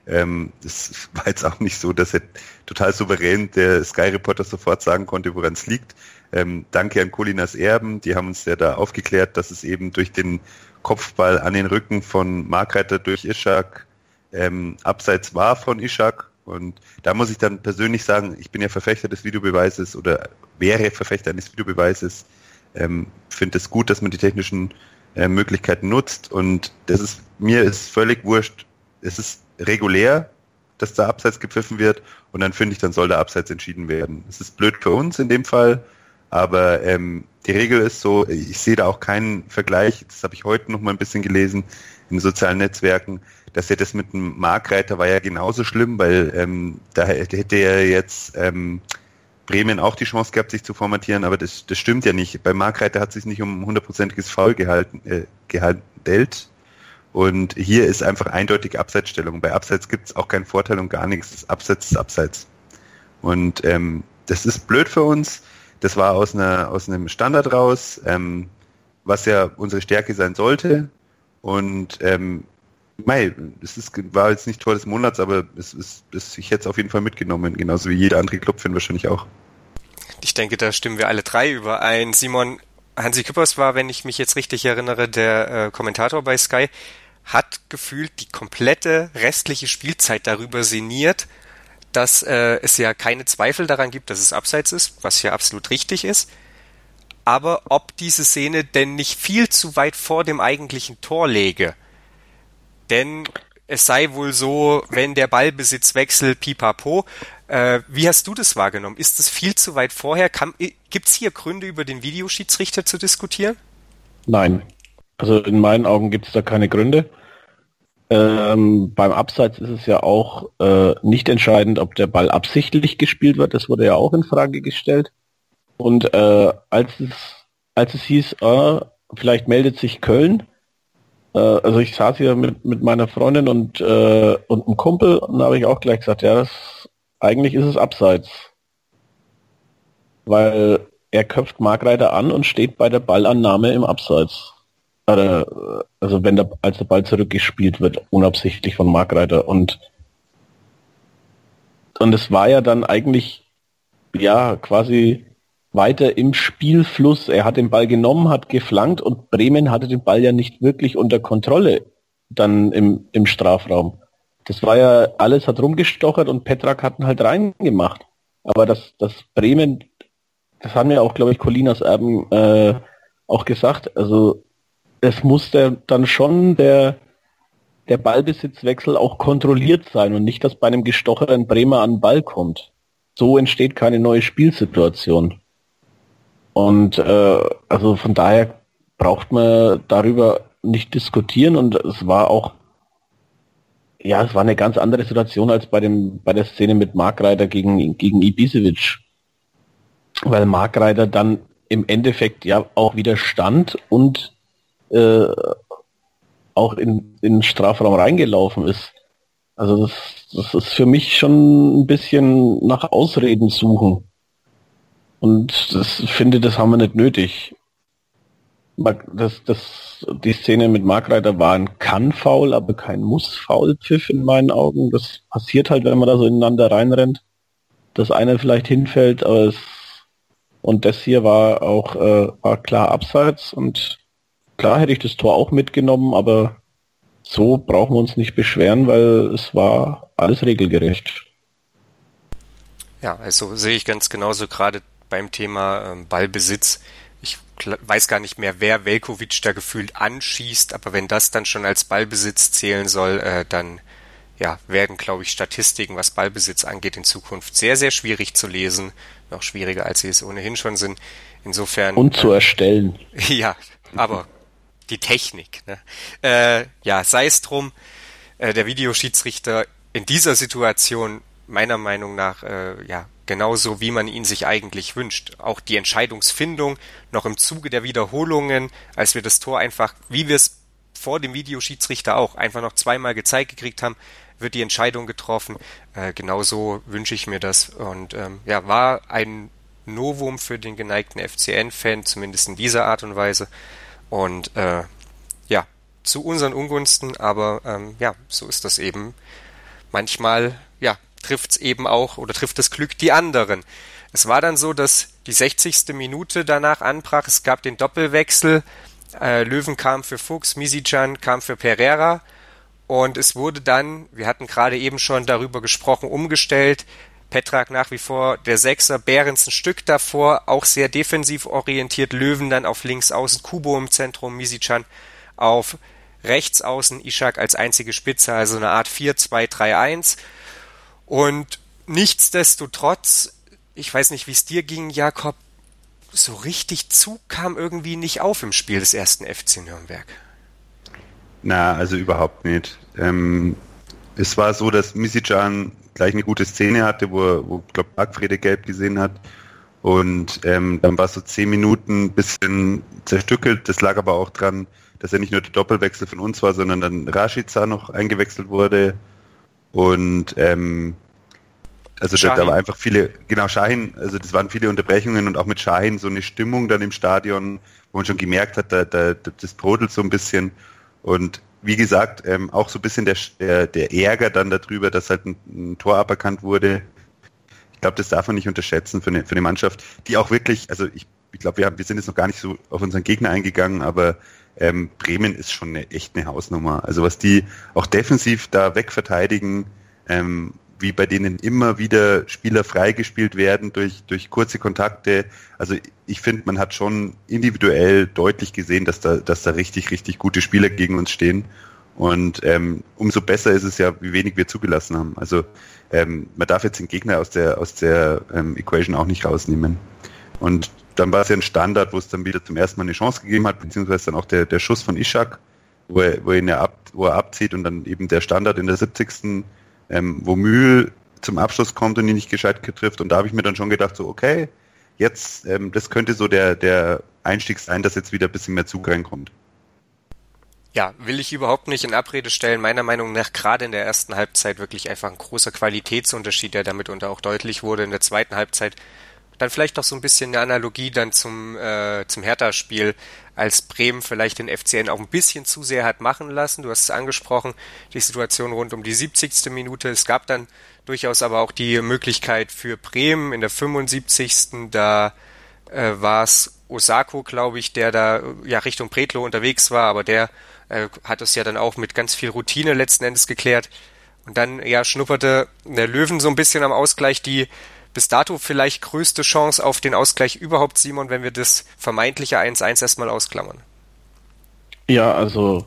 Das war jetzt auch nicht so, dass er total souverän der Sky-Reporter sofort sagen konnte, woran es liegt. Danke an Colinas Erben, die haben uns ja da aufgeklärt, dass es eben durch den Kopfball an den Rücken von Markreiter durch Ishak abseits war von Ishak. Und da muss ich dann persönlich sagen, ich bin ja Verfechter des Videobeweises oder wäre Verfechter eines Videobeweises, finde es gut, dass man die technischen Möglichkeiten nutzt, und mir ist völlig wurscht, es ist regulär, dass da Abseits gepfiffen wird, und dann finde ich, dann soll der Abseits entschieden werden. Es ist blöd für uns in dem Fall, aber die Regel ist so, ich sehe da auch keinen Vergleich, das habe ich heute noch mal ein bisschen gelesen in sozialen Netzwerken, dass ja das mit dem Markreiter war ja genauso schlimm, weil da hätte ja jetzt Bremen auch die Chance gehabt, sich zu formatieren, aber das stimmt ja nicht. Bei Markreiter hat es sich nicht um 100%iges Foul gehandelt. Und hier ist einfach eindeutig Abseitsstellung. Bei Abseits gibt es auch keinen Vorteil und gar nichts. Das Abseits ist Abseits. Und das ist blöd für uns. Das war aus einem Standard raus, was ja unsere Stärke sein sollte. Und war jetzt nicht Tor des Monats, aber ich hätte es auf jeden Fall mitgenommen, genauso wie jeder andere Club-Fan wahrscheinlich auch. Ich denke, da stimmen wir alle drei überein. Simon, Hansi Küppers war, wenn ich mich jetzt richtig erinnere, der Kommentator bei Sky, hat gefühlt die komplette restliche Spielzeit darüber sinniert, dass es ja keine Zweifel daran gibt, dass es Abseits ist, was ja absolut richtig ist. Aber ob diese Szene denn nicht viel zu weit vor dem eigentlichen Tor läge. Denn es sei wohl so, wenn der Ballbesitz wechselt, pipapo. Wie hast du das wahrgenommen? Ist es viel zu weit vorher? Gibt es hier Gründe, über den Videoschiedsrichter zu diskutieren? Nein. Also in meinen Augen gibt es da keine Gründe. Beim Abseits ist es ja auch nicht entscheidend, ob der Ball absichtlich gespielt wird. Das wurde ja auch in Frage gestellt. Und als es hieß, vielleicht meldet sich Köln, also ich saß hier mit meiner Freundin und einem Kumpel, und da habe ich auch gleich gesagt, ja, eigentlich ist es Abseits. Weil er köpft Markreiter an und steht bei der Ballannahme im Abseits. Also als der Ball zurückgespielt wird, unabsichtlich von Markreiter. Und es war ja dann eigentlich, ja, quasi weiter im Spielfluss. Er hat den Ball genommen, hat geflankt, und Bremen hatte den Ball ja nicht wirklich unter Kontrolle dann im Strafraum. Das war ja, alles hat rumgestochert und Petrak hat ihn halt reingemacht. Aber das Bremen, das haben ja auch, glaube ich, Colinas Erben auch gesagt, also es muss dann schon der Ballbesitzwechsel auch kontrolliert sein und nicht, dass bei einem gestocherten Bremer an den Ball kommt. So entsteht keine neue Spielsituation. Und also von daher braucht man darüber nicht diskutieren, und es war eine ganz andere Situation als bei der Szene mit Markreiter gegen Ibišević. Weil Markreiter dann im Endeffekt ja auch wieder stand und auch in den Strafraum reingelaufen ist. Also das ist für mich schon ein bisschen nach Ausreden suchen. Und das haben wir nicht nötig. Die Szene mit Markreiter war ein Kann-Foul, aber kein Muss-Foul-Pfiff in meinen Augen. Das passiert halt, wenn man da so ineinander reinrennt, dass einer vielleicht hinfällt, und das hier war klar Abseits, und klar hätte ich das Tor auch mitgenommen, aber so brauchen wir uns nicht beschweren, weil es war alles regelgerecht. Ja, also sehe ich ganz genauso, gerade beim Thema Ballbesitz. Ich weiß gar nicht mehr, wer Veljković da gefühlt anschießt, aber wenn das dann schon als Ballbesitz zählen soll, dann ja, werden, glaube ich, Statistiken, was Ballbesitz angeht, in Zukunft sehr, sehr schwierig zu lesen. Noch schwieriger, als sie es ohnehin schon sind. Insofern. Und zu erstellen. Ja, aber die Technik, ne? Ja, sei es drum, der Videoschiedsrichter in dieser Situation meiner Meinung nach, ja, genauso wie man ihn sich eigentlich wünscht. Auch die Entscheidungsfindung noch im Zuge der Wiederholungen, als wir das Tor einfach, wie wir es vor dem Videoschiedsrichter auch einfach noch zweimal gezeigt gekriegt haben, wird die Entscheidung getroffen. Genauso wünsche ich mir das. Und ja, war ein Novum für den geneigten FCN-Fan, zumindest in dieser Art und Weise. Und ja, zu unseren Ungunsten, aber ja, so ist das eben manchmal, ja, trifft's eben auch oder trifft das Glück die anderen. Es war dann so, dass die 60. Minute danach anbrach. Es gab den Doppelwechsel. Löwen kam für Fuchs, Misican kam für Pereira. Und es wurde dann, wir hatten gerade eben schon darüber gesprochen, umgestellt. Petrak nach wie vor der Sechser, Behrens ein Stück davor, auch sehr defensiv orientiert. Löwen dann auf links außen, Kubo im Zentrum, Misican auf rechts außen, Ishak als einzige Spitze, also eine Art 4-2-3-1. Und nichtsdestotrotz, ich weiß nicht, wie es dir ging, Jakob, so richtig Zug kam irgendwie nicht auf im Spiel des ersten FC Nürnberg. Na, also überhaupt nicht. Es war so, dass Misican gleich eine gute Szene hatte, wo ich glaube, Bargfrede gelb gesehen hat. Und dann war es so 10 Minuten ein bisschen zerstückelt. Das lag aber auch dran, dass er nicht nur der Doppelwechsel von uns war, sondern dann Rashica noch eingewechselt wurde. Und also da war einfach viele, genau, Şahin, also das waren viele Unterbrechungen und auch mit Şahin so eine Stimmung dann im Stadion, wo man schon gemerkt hat, das brodelt so ein bisschen. Und wie gesagt, auch so ein bisschen der Ärger dann darüber, dass halt ein Tor aberkannt wurde. Ich glaube, das darf man nicht unterschätzen für eine Mannschaft, die auch wirklich, also ich glaube, wir sind jetzt noch gar nicht so auf unseren Gegner eingegangen, aber Bremen ist schon echt eine Hausnummer. Also was die auch defensiv da wegverteidigen, wie bei denen immer wieder Spieler freigespielt werden durch kurze Kontakte. Also ich finde, man hat schon individuell deutlich gesehen, dass da richtig, richtig gute Spieler gegen uns stehen. Und umso besser ist es ja, wie wenig wir zugelassen haben. Also man darf jetzt den Gegner aus der Equation auch nicht rausnehmen. Und dann war es ja ein Standard, wo es dann wieder zum ersten Mal eine Chance gegeben hat, beziehungsweise dann auch der Schuss von Ishak, wo er abzieht und dann eben der Standard in der 70. Wo Mühl zum Abschluss kommt und ihn nicht gescheit trifft. Und da habe ich mir dann schon gedacht, so okay, jetzt, das könnte so der Einstieg sein, dass jetzt wieder ein bisschen mehr Zug reinkommt. Ja, will ich überhaupt nicht in Abrede stellen. Meiner Meinung nach gerade in der ersten Halbzeit wirklich einfach ein großer Qualitätsunterschied, der damit auch deutlich wurde. In der zweiten Halbzeit dann vielleicht auch so ein bisschen eine Analogie dann zum Hertha-Spiel, als Bremen vielleicht den FCN auch ein bisschen zu sehr hat machen lassen. Du hast es angesprochen, die Situation rund um die 70. Minute. Es gab dann durchaus aber auch die Möglichkeit für Bremen in der 75. Da war es Osako, glaube ich, der da ja Richtung Bredlow unterwegs war, aber der hat es ja dann auch mit ganz viel Routine letzten Endes geklärt. Und dann ja schnupperte der Löwen so ein bisschen am Ausgleich, die bis dato vielleicht größte Chance auf den Ausgleich überhaupt, Simon, wenn wir das vermeintliche 1-1 erstmal ausklammern. Ja, also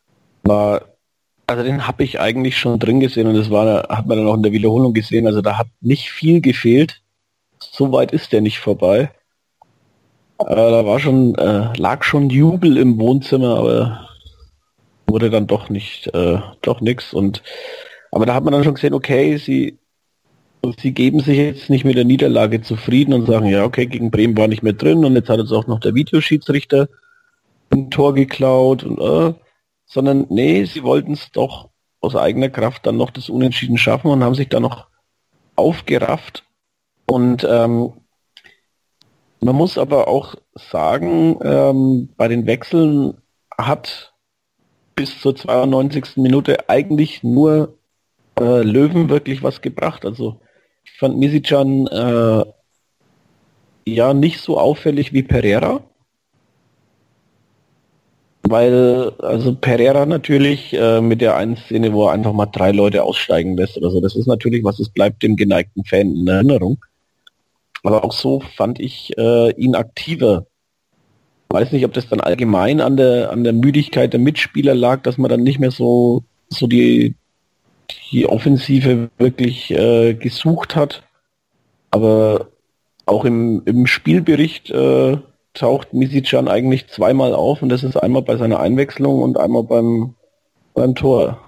den habe ich eigentlich schon drin gesehen und hat man dann auch in der Wiederholung gesehen, also da hat nicht viel gefehlt. So weit ist der nicht vorbei. Da lag schon Jubel im Wohnzimmer, aber wurde dann doch nichts. Aber da hat man dann schon gesehen, okay, sie geben sich jetzt nicht mit der Niederlage zufrieden und sagen, ja, okay, gegen Bremen war nicht mehr drin und jetzt hat uns auch noch der Videoschiedsrichter ein Tor geklaut, sondern nee, sie wollten es doch aus eigener Kraft dann noch das Unentschieden schaffen und haben sich dann noch aufgerafft. Und man muss aber auch sagen, bei den Wechseln hat bis zur 92. Minute eigentlich nur Löwen wirklich was gebracht. Also ich fand Misican nicht so auffällig wie Pereira. Weil, also Pereira natürlich mit der einen Szene, wo er einfach mal 3 Leute aussteigen lässt oder so, das ist natürlich was, es bleibt dem geneigten Fan in Erinnerung. Aber auch so fand ich ihn aktiver. Weiß nicht, ob das dann allgemein an der Müdigkeit der Mitspieler lag, dass man dann nicht mehr so die Offensive wirklich gesucht hat. Aber auch im Spielbericht taucht Misican eigentlich zweimal auf und das ist einmal bei seiner Einwechslung und einmal beim Tor.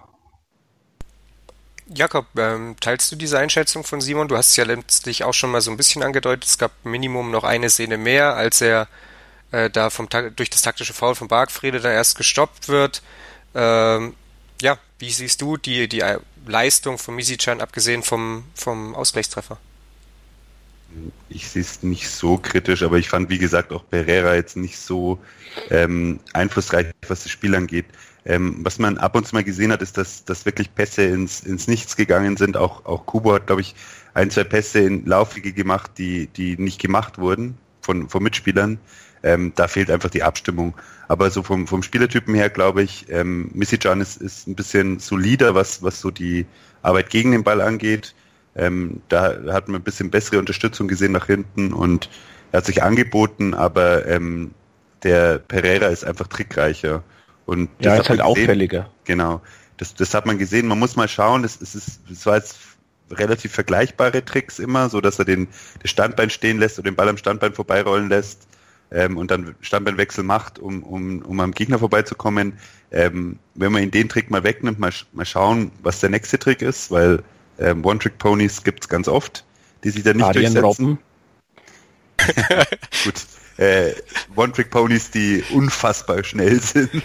Jakob, teilst du diese Einschätzung von Simon? Du hast es ja letztlich auch schon mal so ein bisschen angedeutet, es gab Minimum noch eine Szene mehr, als er da durch das taktische Foul von Bargfrede dann erst gestoppt wird. Wie siehst du die Leistung von Misican, abgesehen vom Ausgleichstreffer? Ich sehe es nicht so kritisch, aber ich fand, wie gesagt, auch Pereira jetzt nicht so einflussreich, was das Spiel angeht. Was man ab und zu mal gesehen hat, ist, dass wirklich Pässe ins Nichts gegangen sind. Auch Kubo hat, glaube ich, 1, 2 Pässe in Laufwege gemacht, die nicht gemacht wurden von Mitspielern. Da fehlt einfach die Abstimmung. Aber so vom Spielertypen her, glaube ich, Misijan ist ein bisschen solider, was so die Arbeit gegen den Ball angeht. Da hat man ein bisschen bessere Unterstützung gesehen nach hinten und er hat sich angeboten, aber der Pereira ist einfach trickreicher. Und ja, ist halt auffälliger. Genau. Das hat man gesehen. Man muss mal schauen, es war jetzt relativ vergleichbare Tricks immer, so dass er das Standbein stehen lässt oder den Ball am Standbein vorbeirollen lässt und dann Standbeinwechsel macht, um am Gegner vorbeizukommen. Wenn man ihn den Trick mal wegnimmt, mal schauen, was der nächste Trick ist, weil One-Trick-Ponys gibt es ganz oft, die sich da nicht durchsetzen. Gut. One-Trick-Ponys, die unfassbar schnell sind.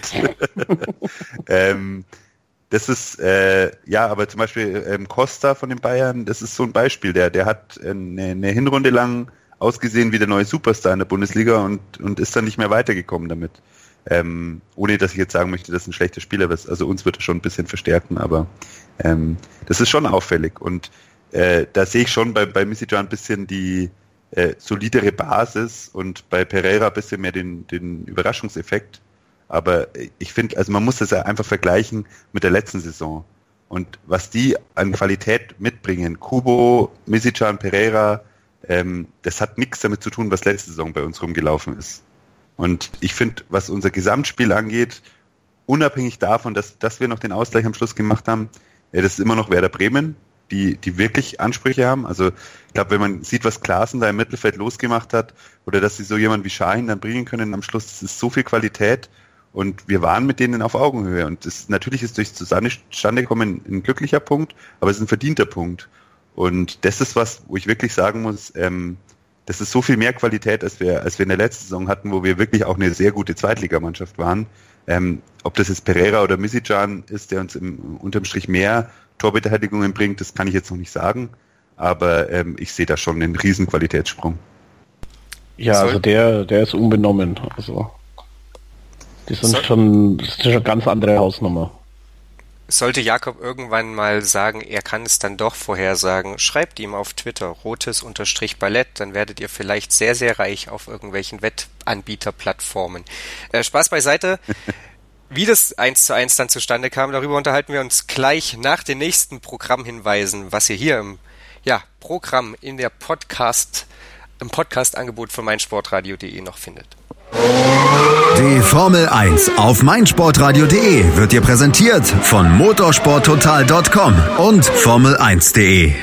Das ist, aber zum Beispiel Costa von den Bayern, das ist so ein Beispiel. Der hat eine Hinrunde lang ausgesehen wie der neue Superstar in der Bundesliga und ist dann nicht mehr weitergekommen damit. Ohne, dass ich jetzt sagen möchte, dass ein schlechter Spieler ist. Also uns wird er schon ein bisschen verstärken, aber das ist schon auffällig. Und da sehe ich schon bei Misijan ein bisschen die solidere Basis und bei Pereira ein bisschen mehr den Überraschungseffekt. Aber ich finde, also man muss das ja einfach vergleichen mit der letzten Saison. Und was die an Qualität mitbringen, Kubo, Misijan, Pereira, das hat nichts damit zu tun, was letzte Saison bei uns rumgelaufen ist. Und ich finde, was unser Gesamtspiel angeht, unabhängig davon, dass wir noch den Ausgleich am Schluss gemacht haben, das ist immer noch Werder Bremen, die wirklich Ansprüche haben. Also ich glaube, wenn man sieht, was Klaassen da im Mittelfeld losgemacht hat oder dass sie so jemanden wie Şahin dann bringen können am Schluss, das ist so viel Qualität und wir waren mit denen auf Augenhöhe und natürlich ist durchs Zustandekommen ein glücklicher Punkt, aber es ist ein verdienter Punkt und das ist was, wo ich wirklich sagen muss, das ist so viel mehr Qualität, als wir in der letzten Saison hatten, wo wir wirklich auch eine sehr gute Zweitligamannschaft waren. Ob das jetzt Pereira oder Misijan ist, der uns unterm Strich mehr Torbeteiligung bringt, das kann ich jetzt noch nicht sagen, aber ich sehe da schon einen riesen Qualitätssprung. Ja, also der ist unbenommen, also das ist schon eine ganz andere Hausnummer. Sollte Jakob irgendwann mal sagen, er kann es dann doch vorhersagen, schreibt ihm auf Twitter rotes_Ballett, dann werdet ihr vielleicht sehr, sehr reich auf irgendwelchen Wettanbieterplattformen. Spaß beiseite. Wie das 1:1 dann zustande kam, darüber unterhalten wir uns gleich nach den nächsten Programmhinweisen, was ihr hier im Programm im Podcast-Angebot von meinsportradio.de noch findet. Die Formel 1 auf meinsportradio.de wird dir präsentiert von motorsporttotal.com und formel1.de.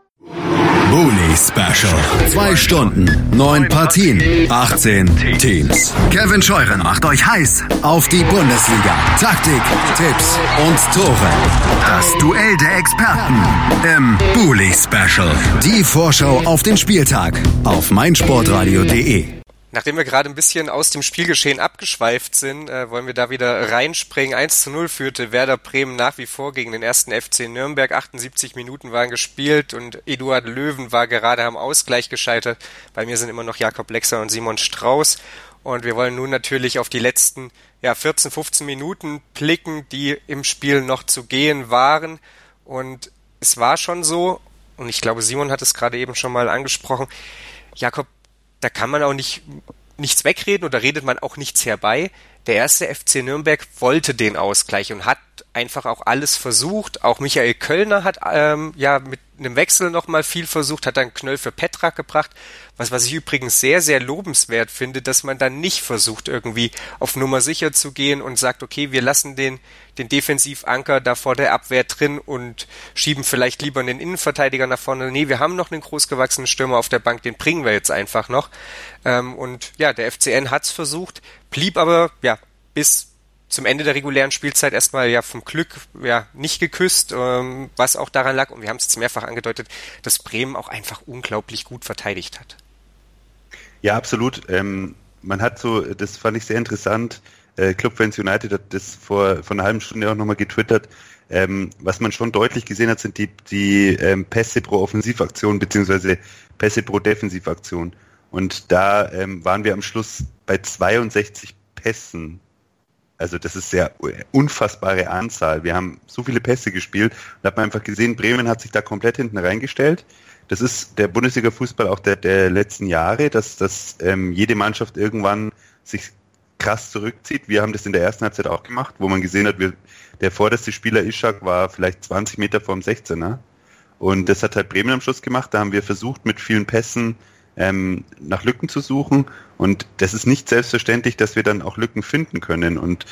Bully Special. 2 Stunden, 9 Partien, 18 Teams. Kevin Scheuren macht euch heiß auf die Bundesliga. Taktik, Tipps und Tore. Das Duell der Experten im Bully Special. Die Vorschau auf den Spieltag auf meinsportradio.de. Nachdem wir gerade ein bisschen aus dem Spielgeschehen abgeschweift sind, wollen wir da wieder reinspringen. 1:0 führte Werder Bremen nach wie vor gegen den 1. FC Nürnberg. 78 Minuten waren gespielt und Eduard Löwen war gerade am Ausgleich gescheitert. Bei mir sind immer noch Jakob Lexer und Simon Strauß. Und wir wollen nun natürlich auf die letzten 14, 15 Minuten blicken, die im Spiel noch zu gehen waren. Und es war schon so, und ich glaube, Simon hat es gerade eben schon mal angesprochen, Jakob, da kann man auch nichts wegreden oder redet man auch nichts herbei. Der 1. FC Nürnberg wollte den Ausgleich und hat einfach auch alles versucht. Auch Michael Kölner hat mit einem Wechsel nochmal viel versucht, hat dann Knöll für Petrak gebracht. Was ich übrigens sehr, sehr lobenswert finde, dass man dann nicht versucht, irgendwie auf Nummer sicher zu gehen und sagt, okay, wir lassen den Defensivanker da vor der Abwehr drin und schieben vielleicht lieber einen Innenverteidiger nach vorne. Nee, wir haben noch einen großgewachsenen Stürmer auf der Bank, den bringen wir jetzt einfach noch. Und der FCN hat's versucht, blieb aber bis zum Ende der regulären Spielzeit erstmal vom Glück nicht geküsst, was auch daran lag, und wir haben es jetzt mehrfach angedeutet, dass Bremen auch einfach unglaublich gut verteidigt hat. Ja, absolut. Man hat das fand ich sehr interessant, Clubfans United hat das vor einer halben Stunde auch nochmal getwittert, was man schon deutlich gesehen hat, sind die Pässe pro Offensivaktion beziehungsweise Pässe pro Defensivaktion. Und da waren wir am Schluss bei 62 Pässen. Also das ist sehr unfassbare Anzahl. Wir haben so viele Pässe gespielt und hat man einfach gesehen, Bremen hat sich da komplett hinten reingestellt. Das ist der Bundesliga-Fußball auch der letzten Jahre, dass jede Mannschaft irgendwann sich krass zurückzieht. Wir haben das in der ersten Halbzeit auch gemacht, wo man gesehen hat, der vorderste Spieler Ishak war vielleicht 20 Meter vorm 16er. Und das hat halt Bremen am Schluss gemacht. Da haben wir versucht, mit vielen Pässen nach Lücken zu suchen. Und das ist nicht selbstverständlich, dass wir dann auch Lücken finden können. Und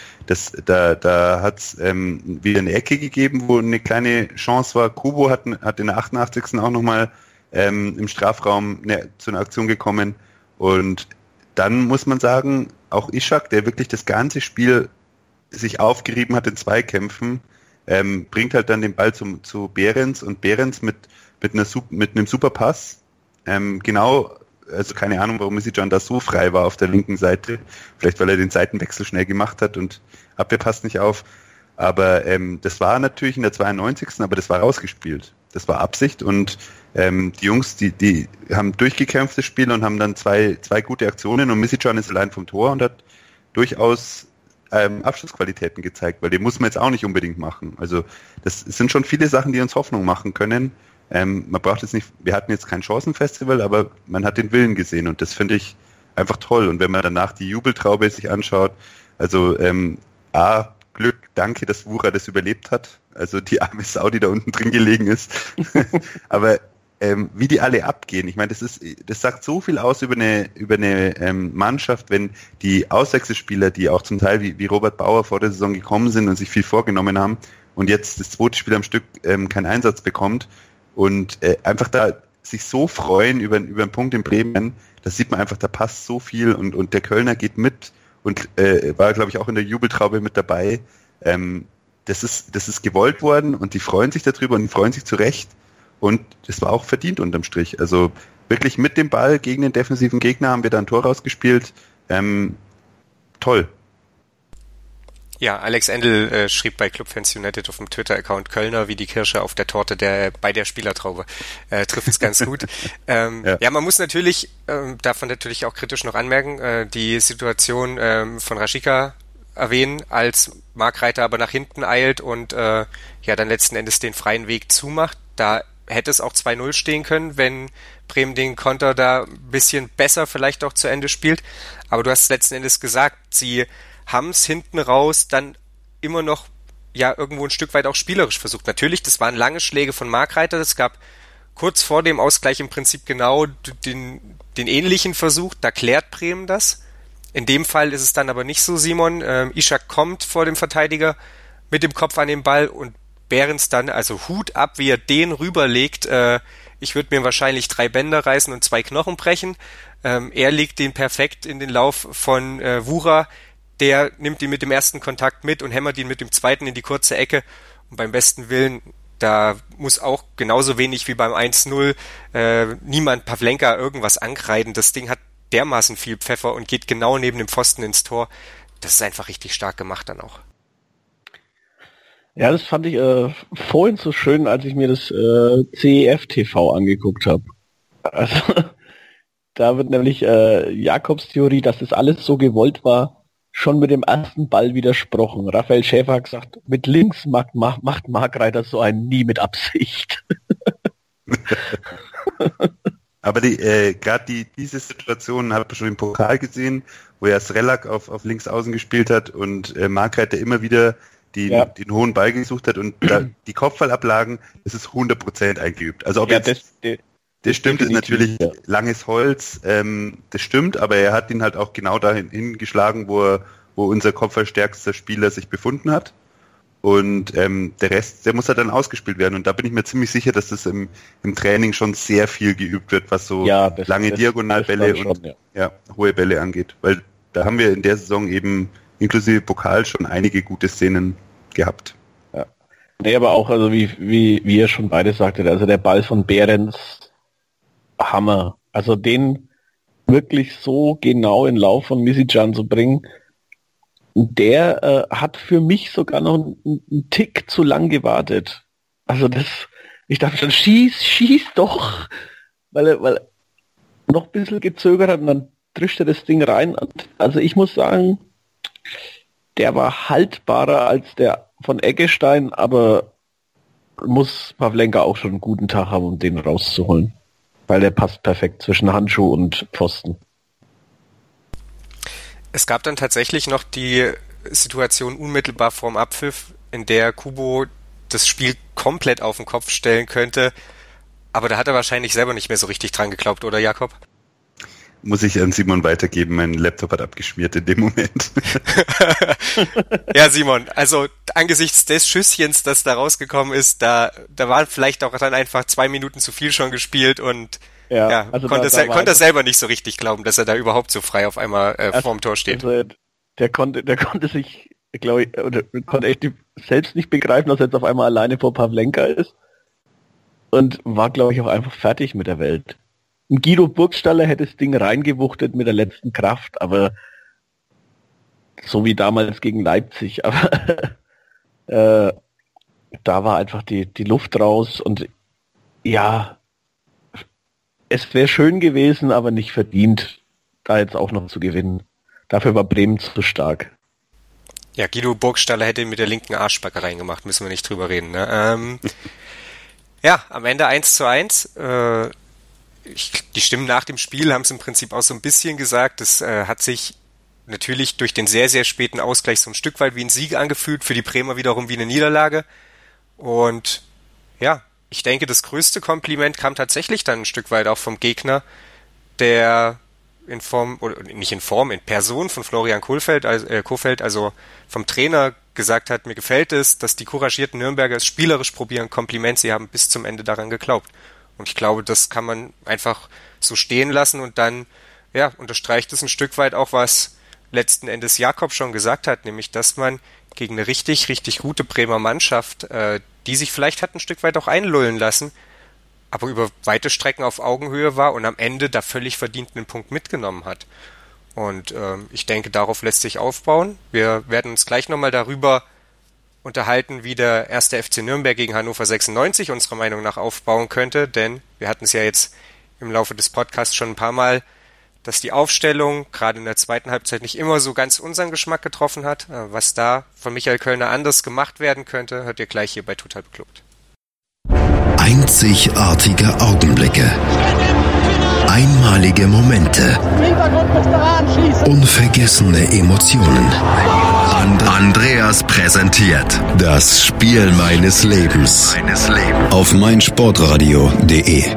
da hat es wieder eine Ecke gegeben, wo eine kleine Chance war. Kubo hat in der 88. auch nochmal im Strafraum zu einer Aktion gekommen. Und dann muss man sagen, auch Ishak, der wirklich das ganze Spiel sich aufgerieben hat in Zweikämpfen, bringt halt dann den Ball zu Behrens und Behrens mit einem super Pass. Genau, also keine Ahnung, warum Misijan da so frei war auf der linken Seite. Vielleicht, weil er den Seitenwechsel schnell gemacht hat und Abwehr passt nicht auf. Aber das war natürlich in der 92. aber das war rausgespielt. Das war Absicht und die Jungs, die haben durchgekämpft das Spiel und haben dann zwei gute Aktionen und Misijan ist allein vom Tor und hat durchaus Abschlussqualitäten gezeigt, weil den muss man jetzt auch nicht unbedingt machen. Also das sind schon viele Sachen, die uns Hoffnung machen können. Man braucht jetzt nicht, wir hatten jetzt kein Chancenfestival, aber man hat den Willen gesehen und das finde ich einfach toll. Und wenn man danach die Jubeltraube sich anschaut, also Glück, danke, dass Wura das überlebt hat. Also die arme Sau, die da unten drin gelegen ist. Aber wie die alle abgehen, ich meine, das sagt so viel aus über eine Mannschaft, wenn die Auswechselspieler, die auch zum Teil wie Robert Bauer vor der Saison gekommen sind und sich viel vorgenommen haben und jetzt das zweite Spiel am Stück keinen Einsatz bekommt und einfach da sich so freuen über einen Punkt in Bremen, das sieht man einfach, da passt so viel und der Kölner geht mit und war, glaube ich, auch in der Jubeltraube mit dabei. Das ist gewollt worden und die freuen sich darüber und die freuen sich zu Recht. Und das war auch verdient unterm Strich. Also wirklich mit dem Ball gegen den defensiven Gegner haben wir da ein Tor rausgespielt. Toll. Ja, Alex Endel schrieb bei Clubfans United auf dem Twitter-Account Kölner wie die Kirsche auf der Torte bei der Spielertraube. Trifft es ganz gut. Ja, man muss natürlich, darf man natürlich auch kritisch noch anmerken, die Situation von Rashica erwähnen, als Marc Reiter aber nach hinten eilt und dann letzten Endes den freien Weg zumacht. Da hätte es auch 2-0 stehen können, wenn Bremen den Konter da ein bisschen besser vielleicht auch zu Ende spielt. Aber du hast letzten Endes gesagt, sie haben es hinten raus dann immer noch irgendwo ein Stück weit auch spielerisch versucht. Natürlich, das waren lange Schläge von Marc Reiter. Es gab kurz vor dem Ausgleich im Prinzip genau den ähnlichen Versuch. Da klärt Bremen das. In dem Fall ist es dann aber nicht so, Simon. Ishak kommt vor dem Verteidiger mit dem Kopf an den Ball und Behrens dann, also Hut ab, wie er den rüberlegt. Ich würde mir wahrscheinlich 3 Bänder reißen und 2 Knochen brechen. Er legt den perfekt in den Lauf von Wura. Der nimmt ihn mit dem ersten Kontakt mit und hämmert ihn mit dem zweiten in die kurze Ecke. Und beim besten Willen, da muss auch genauso wenig wie beim 1-0 niemand Pavlenka irgendwas ankreiden. Das Ding hat dermaßen viel Pfeffer und geht genau neben dem Pfosten ins Tor. Das ist einfach richtig stark gemacht dann auch. Ja, das fand ich vorhin so schön, als ich mir das CEF-TV angeguckt habe. Also, da wird nämlich Jakobs Theorie, dass das alles so gewollt war, schon mit dem ersten Ball widersprochen. Raphael Schäfer hat gesagt, mit links macht Marc Reiter so einen nie mit Absicht. Aber gerade diese Situation habe ich schon im Pokal gesehen, wo er Srelak auf links außen gespielt hat und Marc Reiter immer wieder den hohen Ball gesucht hat und die Kopfballablagen, das ist 100% eingeübt. Also ob das stimmt, ist natürlich langes Holz, das stimmt, aber er hat ihn halt auch genau dahin hingeschlagen, wo unser kopfballstärkster Spieler sich befunden hat. Und der Rest, der muss halt dann ausgespielt werden. Und da bin ich mir ziemlich sicher, dass das im Training schon sehr viel geübt wird, was so lange Diagonalbälle und hohe Bälle angeht. Weil da haben wir in der Saison eben inklusive Pokal schon einige gute Szenen gehabt. Ja. Nee, aber auch, also wie ihr schon beide sagtet, also der Ball von Behrens, Hammer. Also den wirklich so genau in Lauf von Misijan zu bringen, der hat für mich sogar noch einen Tick zu lang gewartet. Also ich dachte schon, schieß doch, weil er noch ein bisschen gezögert hat und dann trischt er das Ding rein. Also ich muss sagen, der war haltbarer als der von Eggestein, aber muss Pavlenka auch schon einen guten Tag haben, um den rauszuholen. Weil der passt perfekt zwischen Handschuh und Pfosten. Es gab dann tatsächlich noch die Situation unmittelbar vorm Abpfiff, in der Kubo das Spiel komplett auf den Kopf stellen könnte. Aber da hat er wahrscheinlich selber nicht mehr so richtig dran geglaubt, oder Jakob? Muss ich an Simon weitergeben, mein Laptop hat abgeschmiert in dem Moment. Ja, Simon, also angesichts des Schüsschens, das da rausgekommen ist, da waren vielleicht auch dann einfach 2 Minuten zu viel schon gespielt und also konnte er selber nicht so richtig glauben, dass er da überhaupt so frei auf einmal vorm Tor steht. Also der konnte sich, glaube ich, oder konnte echt selbst nicht begreifen, dass er jetzt auf einmal alleine vor Pavlenka ist und war, glaube ich, auch einfach fertig mit der Welt. Ein Guido Burgstaller hätte das Ding reingewuchtet mit der letzten Kraft, aber so wie damals gegen Leipzig, aber da war einfach die Luft raus und ja, es wäre schön gewesen, aber nicht verdient, da jetzt auch noch zu gewinnen. Dafür war Bremen zu stark. Ja, Guido Burgstaller hätte ihn mit der linken Arschbacke reingemacht, müssen wir nicht drüber reden. Ne? Ja, am Ende 1:1. Die Stimmen nach dem Spiel haben es im Prinzip auch so ein bisschen gesagt. Es hat sich natürlich durch den sehr, sehr späten Ausgleich so ein Stück weit wie ein Sieg angefühlt, für die Bremer wiederum wie eine Niederlage. Und ja, ich denke, das größte Kompliment kam tatsächlich dann ein Stück weit auch vom Gegner, der in Person von Florian Kohfeldt, also vom Trainer gesagt hat, mir gefällt es, dass die couragierten Nürnberger es spielerisch probieren, Kompliment, sie haben bis zum Ende daran geglaubt. Und ich glaube, das kann man einfach so stehen lassen und dann, ja, unterstreicht es ein Stück weit auch, was letzten Endes Jakob schon gesagt hat, nämlich, dass man gegen eine richtig, richtig gute Bremer Mannschaft, die sich vielleicht hat ein Stück weit auch einlullen lassen, aber über weite Strecken auf Augenhöhe war und am Ende da völlig verdient einen Punkt mitgenommen hat. Und ich denke, darauf lässt sich aufbauen. Wir werden uns gleich nochmal darüber unterhalten, wie der 1. FC Nürnberg gegen Hannover 96 unserer Meinung nach aufbauen könnte, denn wir hatten es ja jetzt im Laufe des Podcasts schon ein paar Mal, dass die Aufstellung gerade in der zweiten Halbzeit nicht immer so ganz unseren Geschmack getroffen hat. Was da von Michael Kölner anders gemacht werden könnte, hört ihr gleich hier bei Total Beklubbt. Einzigartige Augenblicke. Einmalige Momente. Unvergessene Emotionen. Andreas präsentiert das Spiel meines Lebens auf meinsportradio.de.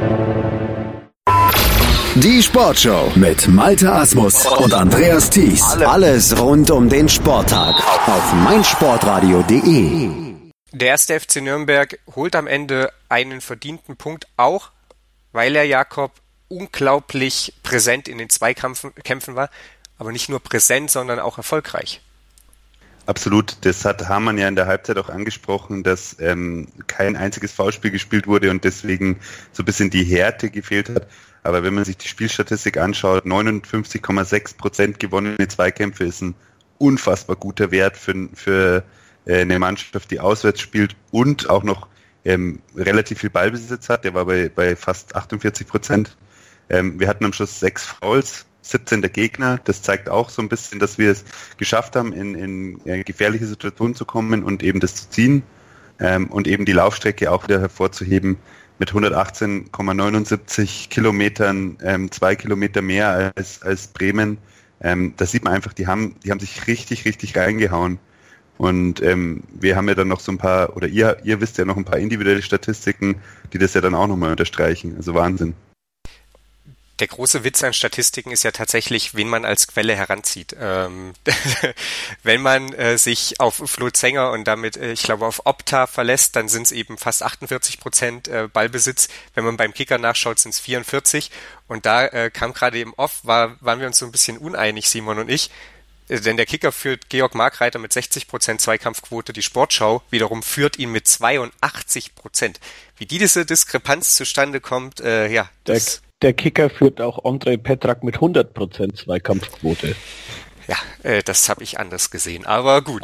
Die Sportshow mit Malte Asmus und Andreas Thies. Alles rund um den Sporttag auf meinsportradio.de. Der 1. FC Nürnberg holt am Ende einen verdienten Punkt, auch weil er, Jakob, unglaublich präsent in den Zweikämpfen war, aber nicht nur präsent, sondern auch erfolgreich. Absolut, das hat Hamann ja in der Halbzeit auch angesprochen, dass kein einziges Foulspiel gespielt wurde und deswegen so ein bisschen die Härte gefehlt hat. Aber wenn man sich die Spielstatistik anschaut, 59,6% gewonnene Zweikämpfe ist ein unfassbar guter Wert für eine Mannschaft, die auswärts spielt und auch noch relativ viel Ballbesitz hat. Der war bei fast 48%. Wir hatten am Schluss 6 Fouls, 17 der Gegner. Das zeigt auch so ein bisschen, dass wir es geschafft haben, in gefährliche Situationen zu kommen und eben das zu ziehen und eben die Laufstrecke auch wieder hervorzuheben mit 118,79 Kilometern, 2 Kilometer mehr als Bremen. Da sieht man einfach, die haben sich richtig, richtig reingehauen. Und wir haben ja dann noch so ein paar, oder ihr wisst ja noch ein paar individuelle Statistiken, die das ja dann auch nochmal unterstreichen. Also Wahnsinn. Der große Witz an Statistiken ist ja tatsächlich, wen man als Quelle heranzieht. Wenn man sich auf Flo Zenger und damit, ich glaube, auf Opta verlässt, dann sind es eben fast 48% Ballbesitz. Wenn man beim Kicker nachschaut, sind es 44. Und da kam gerade eben waren wir uns so ein bisschen uneinig, Simon und ich. Denn der Kicker führt Georg Markreiter mit 60% Zweikampfquote, die Sportschau wiederum führt ihn mit 82%. Wie diese Diskrepanz zustande kommt, Der Kicker führt auch Andrej Petrak mit 100% Zweikampfquote. Ja, das habe ich anders gesehen, aber gut.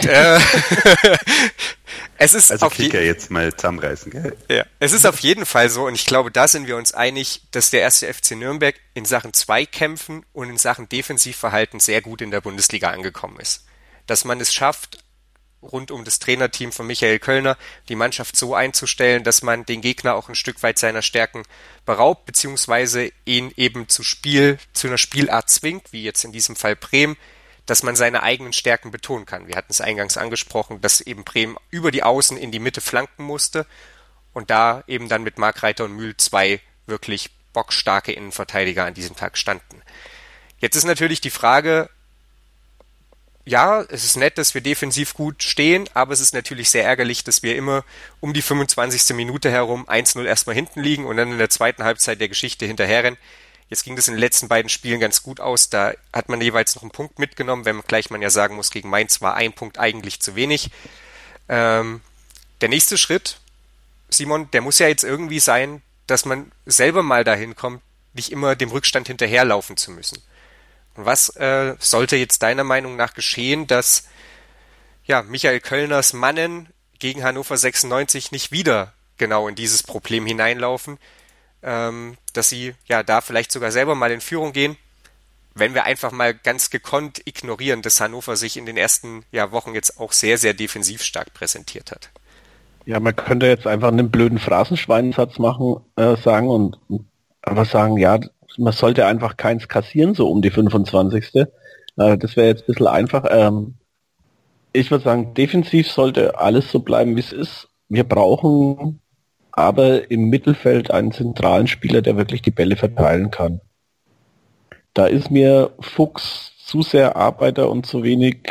Es ist also auf Kicker jetzt mal zusammenreißen, gell? Ja, es ist auf jeden Fall so und ich glaube, da sind wir uns einig, dass der 1. FC Nürnberg in Sachen Zweikämpfen und in Sachen Defensivverhalten sehr gut in der Bundesliga angekommen ist. dass man es schafft, rund um das Trainerteam von Michael Kölner die Mannschaft so einzustellen, dass man den Gegner auch ein Stück weit seiner Stärken beraubt, beziehungsweise ihn eben zu einer Spielart zwingt, wie jetzt in diesem Fall Bremen, dass man seine eigenen Stärken betonen kann. Wir hatten es eingangs angesprochen, dass eben Bremen über die Außen in die Mitte flanken musste und da eben dann mit Markreiter und Mühl 2 wirklich bockstarke Innenverteidiger an diesem Tag standen. Jetzt ist natürlich die Frage, ja, es ist nett, dass wir defensiv gut stehen, aber es ist natürlich sehr ärgerlich, dass wir immer um die 25. Minute herum 1-0 erstmal hinten liegen und dann in der zweiten Halbzeit der Geschichte hinterherrennen. Jetzt ging das in den letzten beiden Spielen ganz gut aus, da hat man jeweils noch einen Punkt mitgenommen, wenngleich man ja sagen muss, gegen Mainz war ein Punkt eigentlich zu wenig. Der nächste Schritt, Simon, der muss ja jetzt irgendwie sein, dass man selber mal dahin kommt, nicht immer dem Rückstand hinterherlaufen zu müssen. Und was sollte jetzt deiner Meinung nach geschehen, dass Michael Kölners Mannen gegen Hannover 96 nicht wieder genau in dieses Problem hineinlaufen, dass sie da vielleicht sogar selber mal in Führung gehen, wenn wir einfach mal ganz gekonnt ignorieren, dass Hannover sich in den ersten Wochen jetzt auch sehr, sehr defensiv stark präsentiert hat. Ja, man könnte jetzt einfach einen blöden Phrasenschweinsatz machen, sagen und aber sagen, ja, man sollte einfach keins kassieren, so um die 25. Das wäre jetzt ein bisschen einfach. Ich würde sagen, defensiv sollte alles so bleiben, wie es ist. Wir brauchen aber im Mittelfeld einen zentralen Spieler, der wirklich die Bälle verteilen kann. Da ist mir Fuchs zu sehr Arbeiter und zu wenig,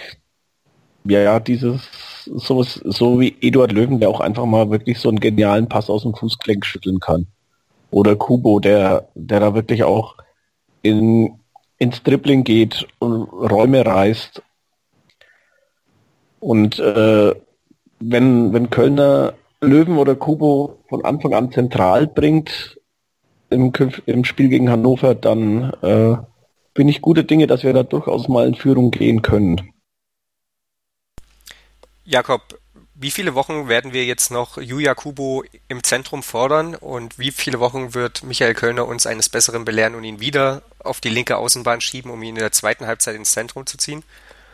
so wie Eduard Löwen, der auch einfach mal wirklich so einen genialen Pass aus dem Fußgelenk schütteln kann. Oder Kubo, der da wirklich auch ins Dribbling geht und Räume reißt. Und wenn Kölner Löwen oder Kubo von Anfang an zentral bringt im Spiel gegen Hannover, dann bin ich gute Dinge, dass wir da durchaus mal in Führung gehen können. Jakob, wie viele Wochen werden wir jetzt noch Yuya Kubo im Zentrum fordern und wie viele Wochen wird Michael Kölner uns eines Besseren belehren und ihn wieder auf die linke Außenbahn schieben, um ihn in der zweiten Halbzeit ins Zentrum zu ziehen?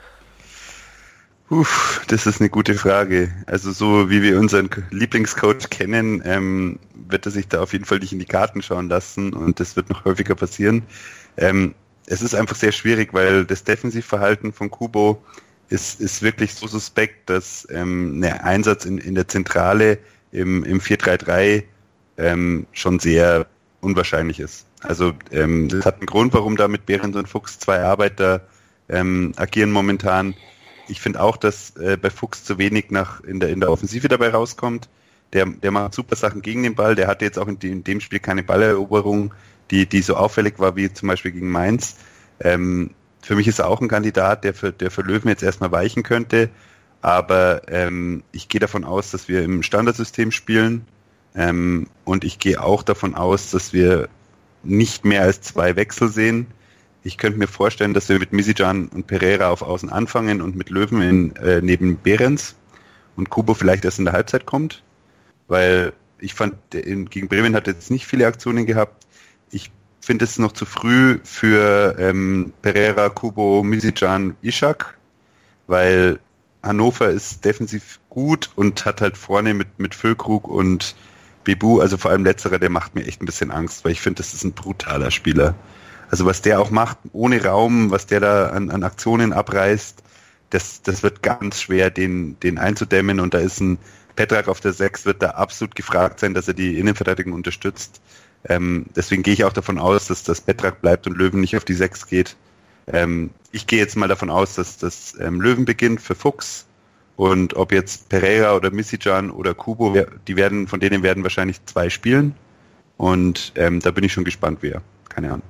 Das ist eine gute Frage. Also so wie wir unseren Lieblingscoach kennen, wird er sich da auf jeden Fall nicht in die Karten schauen lassen und das wird noch häufiger passieren. Es ist einfach sehr schwierig, weil das Defensivverhalten von Kubo ist wirklich so suspekt, dass ein Einsatz in der Zentrale im 4-3-3 schon sehr unwahrscheinlich ist. Also das hat einen Grund, warum da mit Behrens und Fuchs zwei Arbeiter agieren momentan. Ich finde auch, dass bei Fuchs zu wenig in der Offensive dabei rauskommt. Der macht super Sachen gegen den Ball. Der hatte jetzt auch in dem Spiel keine Balleroberung, die so auffällig war wie zum Beispiel gegen Mainz. Für mich ist er auch ein Kandidat, der für Löwen jetzt erstmal weichen könnte. Aber ich gehe davon aus, dass wir im Standardsystem spielen. Und ich gehe auch davon aus, dass wir nicht mehr als 2 Wechsel sehen. Ich könnte mir vorstellen, dass wir mit Misijan und Pereira auf Außen anfangen und mit Löwen neben Behrens und Kubo vielleicht erst in der Halbzeit kommt. Weil ich fand, gegen Bremen hat er jetzt nicht viele Aktionen gehabt. Ich finde es noch zu früh für Pereira, Kubo, Misijan, Ishak, weil Hannover ist defensiv gut und hat halt vorne mit Füllkrug und Bebu, also vor allem letzterer, der macht mir echt ein bisschen Angst, weil ich finde, das ist ein brutaler Spieler. Also was der auch macht, ohne Raum, was der da an Aktionen abreißt, das wird ganz schwer, den einzudämmen und da ist ein Petrak auf der 6, wird da absolut gefragt sein, dass er die Innenverteidigung unterstützt. Deswegen gehe ich auch davon aus, dass das Petrak bleibt und Löwen nicht auf die 6 geht. Ich gehe jetzt mal davon aus, dass das Löwen beginnt für Fuchs und ob jetzt Pereira oder Misijan oder Kubo, von denen werden wahrscheinlich 2 spielen und da bin ich schon gespannt, wer. Keine Ahnung.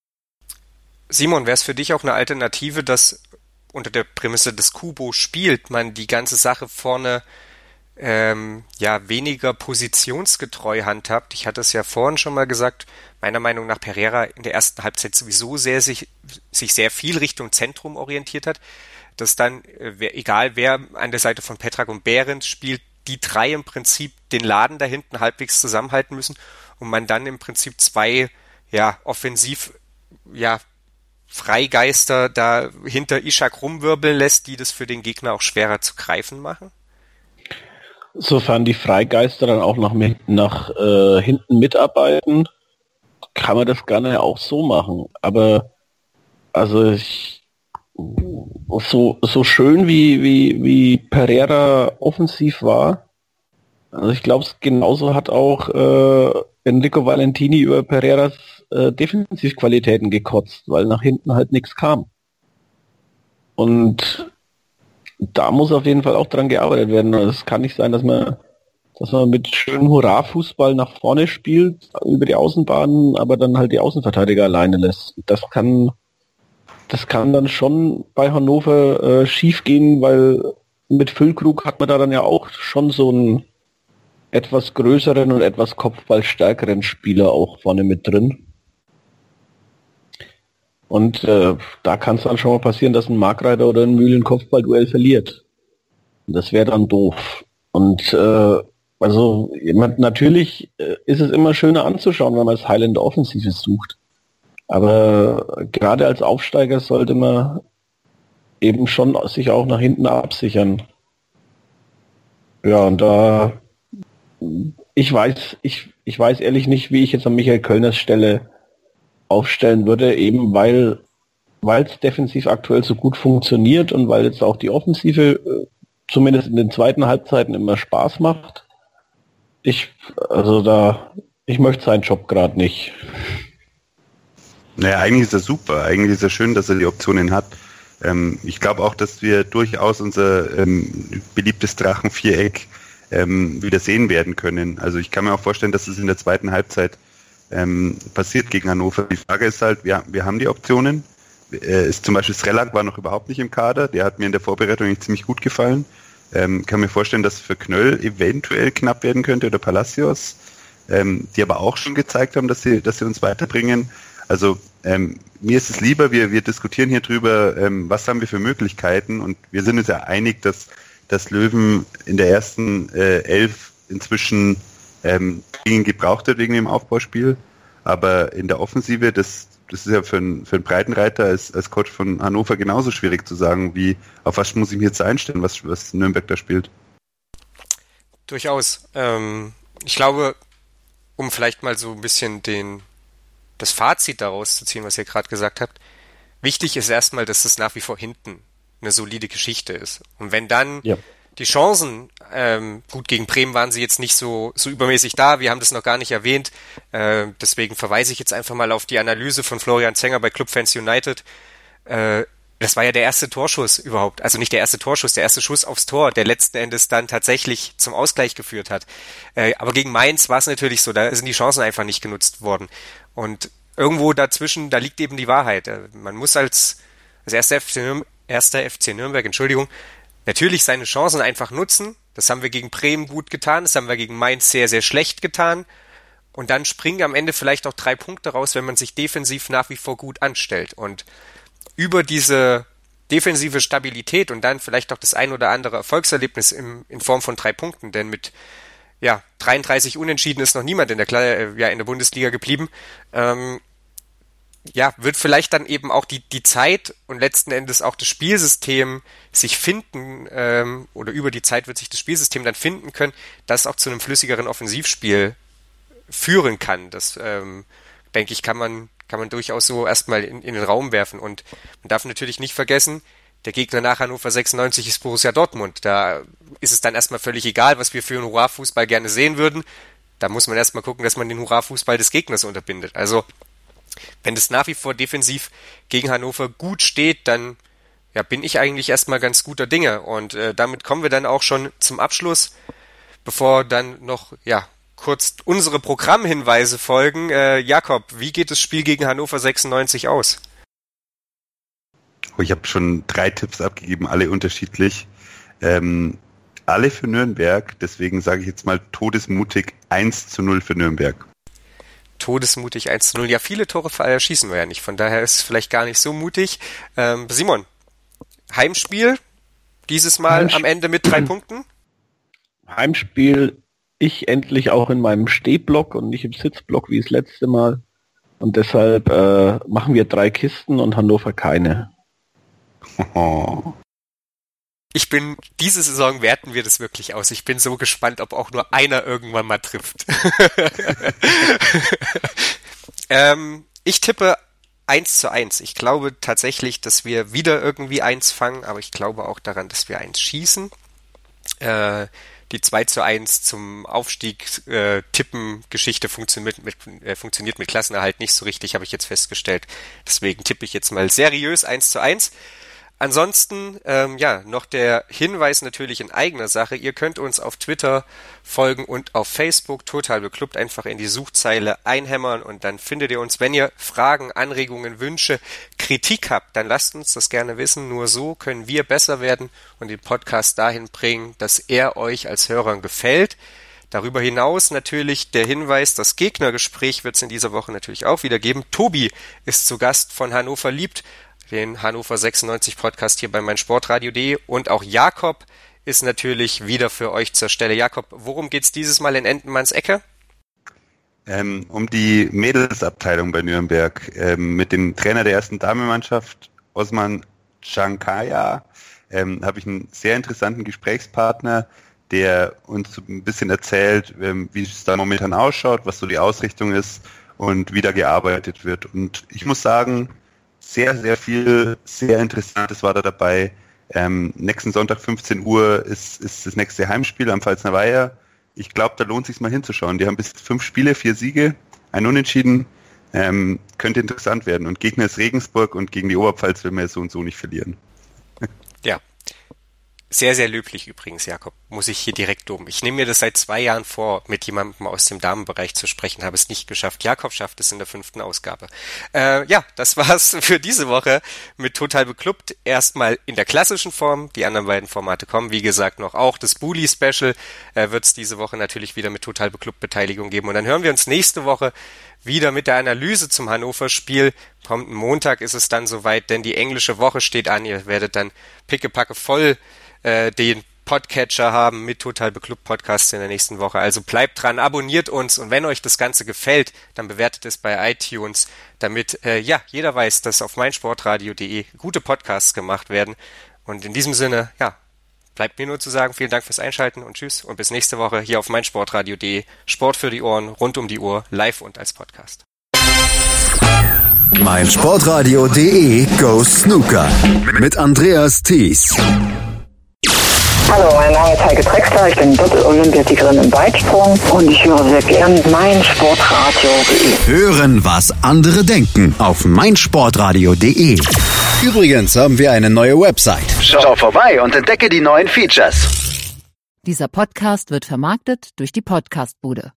Simon, wäre es für dich auch eine Alternative, dass unter der Prämisse, dass Kubo spielt, man die ganze Sache vorne weniger positionsgetreu handhabt? Ich hatte es ja vorhin schon mal gesagt, meiner Meinung nach Pereira in der ersten Halbzeit sowieso sich sehr viel Richtung Zentrum orientiert hat, dass dann, egal wer an der Seite von Petrak und Behrens spielt, die 3 im Prinzip den Laden da hinten halbwegs zusammenhalten müssen und man dann im Prinzip 2 offensiv Freigeister da hinter Ishak rumwirbeln lässt, die das für den Gegner auch schwerer zu greifen machen? Sofern die Freigeister dann auch nach hinten mitarbeiten, kann man das gerne auch so machen. Aber also so schön wie Pereira offensiv war, also ich glaube, genauso hat auch Enrico Valentini über Pereiras Defensivqualitäten gekotzt, weil nach hinten halt nichts kam. Und da muss auf jeden Fall auch dran gearbeitet werden. Es kann nicht sein, dass man mit schönem Hurra-Fußball nach vorne spielt, über die Außenbahnen, aber dann halt die Außenverteidiger alleine lässt. Das kann dann schon bei Hannover schief gehen, weil mit Füllkrug hat man da dann ja auch schon so einen etwas größeren und etwas kopfballstärkeren Spieler auch vorne mit drin. Und da kann es dann schon mal passieren, dass ein Markreiter oder ein Mühlen Kopfballduell verliert. Und das wäre dann doof. Und natürlich ist es immer schöner anzuschauen, wenn man das Highland Offensive sucht. Aber gerade als Aufsteiger sollte man eben schon sich auch nach hinten absichern. Ja, und da ich weiß ehrlich nicht, wie ich jetzt an Michael Kölners Stelle aufstellen würde, eben weil es defensiv aktuell so gut funktioniert und weil jetzt auch die Offensive zumindest in den zweiten Halbzeiten immer Spaß macht. Ich möchte seinen Job gerade nicht. Naja, eigentlich ist er super. Eigentlich ist er schön, dass er die Optionen hat. Ich glaube auch, dass wir durchaus unser beliebtes Drachenviereck wieder sehen werden können. Also ich kann mir auch vorstellen, dass es in der zweiten Halbzeit passiert gegen Hannover. Die Frage ist halt, wir haben die Optionen. Zum Beispiel Srelak war noch überhaupt nicht im Kader. Der hat mir in der Vorbereitung eigentlich ziemlich gut gefallen. Kann mir vorstellen, dass für Knöll eventuell knapp werden könnte oder Palacios, die aber auch schon gezeigt haben, dass sie uns weiterbringen. Also mir ist es lieber, wir diskutieren hier drüber, was haben wir für Möglichkeiten, und wir sind uns ja einig, dass Löwen in der ersten 11 inzwischen gebraucht wird wegen dem Aufbauspiel, aber in der Offensive, das ist ja für einen Breitenreiter als Coach von Hannover genauso schwierig zu sagen, wie auf was muss ich mich jetzt einstellen, was Nürnberg da spielt. Durchaus. Ich glaube, um vielleicht mal so ein bisschen das Fazit daraus zu ziehen, was ihr gerade gesagt habt, wichtig ist erstmal, dass es nach wie vor hinten eine solide Geschichte ist. Und wenn dann die Chancen, gut, gegen Bremen waren sie jetzt nicht so übermäßig da, wir haben das noch gar nicht erwähnt, deswegen verweise ich jetzt einfach mal auf die Analyse von Florian Zenger bei Clubfans United. Das war ja der erste Torschuss überhaupt, also nicht der erste Torschuss, der erste Schuss aufs Tor, der letzten Endes dann tatsächlich zum Ausgleich geführt hat. Aber gegen Mainz war es natürlich so, da sind die Chancen einfach nicht genutzt worden. Und irgendwo dazwischen, da liegt eben die Wahrheit. Man muss als erster FC Nürnberg, natürlich seine Chancen einfach nutzen. Das haben wir gegen Bremen gut getan, das haben wir gegen Mainz sehr, sehr schlecht getan. Und dann springen am Ende vielleicht auch 3 Punkte raus, wenn man sich defensiv nach wie vor gut anstellt. Und über diese defensive Stabilität und dann vielleicht auch das ein oder andere Erfolgserlebnis in Form von 3 Punkten, denn mit 33 Unentschieden ist noch niemand in der Bundesliga geblieben, wird vielleicht dann eben auch die Zeit und letzten Endes auch das Spielsystem sich finden, oder über die Zeit wird sich das Spielsystem dann finden können, das auch zu einem flüssigeren Offensivspiel führen kann. Das, denke ich, kann man durchaus so erstmal in den Raum werfen. Und man darf natürlich nicht vergessen, der Gegner nach Hannover 96 ist Borussia Dortmund. Da ist es dann erstmal völlig egal, was wir für einen Hurra-Fußball gerne sehen würden. Da muss man erstmal gucken, dass man den Hurra-Fußball des Gegners unterbindet. Also, wenn es nach wie vor defensiv gegen Hannover gut steht, dann bin ich eigentlich erstmal ganz guter Dinge. Und damit kommen wir dann auch schon zum Abschluss, bevor dann noch kurz unsere Programmhinweise folgen. Jakob, wie geht das Spiel gegen Hannover 96 aus? Ich habe schon 3 Tipps abgegeben, alle unterschiedlich. Alle für Nürnberg, deswegen sage ich jetzt mal todesmutig 1:0 für Nürnberg. Todesmutig 1:0. Ja, viele Tore schießen wir ja nicht, von daher ist es vielleicht gar nicht so mutig. Simon, Heimspiel, dieses Mal am Ende mit 3 Punkten? Heimspiel, ich endlich auch in meinem Stehblock und nicht im Sitzblock wie das letzte Mal. Und deshalb machen wir 3 Kisten und Hannover keine. Diese Saison werten wir das wirklich aus. Ich bin so gespannt, ob auch nur einer irgendwann mal trifft. Ich tippe 1:1. Ich glaube tatsächlich, dass wir wieder irgendwie 1 fangen, aber ich glaube auch daran, dass wir 1 schießen. Die 2:1 zum Aufstieg tippen Geschichte funktioniert mit Klassenerhalt nicht so richtig, habe ich jetzt festgestellt. Deswegen tippe ich jetzt mal seriös 1:1. Ansonsten, noch der Hinweis natürlich in eigener Sache. Ihr könnt uns auf Twitter folgen und auf Facebook total beklubbt einfach in die Suchzeile einhämmern und dann findet ihr uns. Wenn ihr Fragen, Anregungen, Wünsche, Kritik habt, dann lasst uns das gerne wissen. Nur so können wir besser werden und den Podcast dahin bringen, dass er euch als Hörern gefällt. Darüber hinaus natürlich der Hinweis, das Gegnergespräch wird es in dieser Woche natürlich auch wieder geben. Tobi ist zu Gast von Hannover liebt, den Hannover 96 Podcast hier bei meinsportradio.de und auch Jakob ist natürlich wieder für euch zur Stelle. Jakob, worum geht's dieses Mal in Entenmanns Ecke? Um die Mädelsabteilung bei Nürnberg mit dem Trainer der ersten Damenmannschaft, Osman Chankaya, habe ich einen sehr interessanten Gesprächspartner, der uns ein bisschen erzählt, wie es da momentan ausschaut, was so die Ausrichtung ist und wie da gearbeitet wird. Und ich muss sagen, sehr, sehr viel, sehr Interessantes war da dabei. Nächsten Sonntag 15 Uhr ist das nächste Heimspiel am Pfalzner Weiher. Ich glaube, da lohnt es sich mal hinzuschauen. Die haben bis 5 Spiele, 4 Siege, ein Unentschieden. Könnte interessant werden. Und Gegner ist Regensburg und gegen die Oberpfalz will man ja so und so nicht verlieren. Ja. Sehr, sehr löblich übrigens, Jakob, muss ich hier direkt loben. Ich nehme mir das seit 2 Jahren vor, mit jemandem aus dem Damenbereich zu sprechen, habe es nicht geschafft. Jakob schafft es in der 5. Ausgabe. Das war's für diese Woche mit Total Beklubbt. Erstmal in der klassischen Form. Die anderen beiden Formate kommen, wie gesagt, noch auch. Das Bully-Special wird es diese Woche natürlich wieder mit Total Beklubbt Beteiligung geben. Und dann hören wir uns nächste Woche wieder mit der Analyse zum Hannover-Spiel. Kommenden Montag ist es dann soweit, denn die englische Woche steht an. Ihr werdet dann pickepacke voll den Podcatcher haben mit Total Beklubbt Podcast in der nächsten Woche. Also bleibt dran, abonniert uns und wenn euch das Ganze gefällt, dann bewertet es bei iTunes, damit jeder weiß, dass auf meinsportradio.de gute Podcasts gemacht werden. Und in diesem Sinne, bleibt mir nur zu sagen, vielen Dank fürs Einschalten und tschüss und bis nächste Woche hier auf meinsportradio.de. Sport für die Ohren, rund um die Uhr, live und als Podcast. meinsportradio.de Go Snooker mit Andreas Thies. Hallo, mein Name ist Heike Drexler, ich bin Doppel-Olympiasiegerin im Weitsprung und ich höre sehr gern meinsportradio.de. Hören, was andere denken auf meinsportradio.de. Übrigens haben wir eine neue Website. Schau vorbei und entdecke die neuen Features. Dieser Podcast wird vermarktet durch die Podcastbude.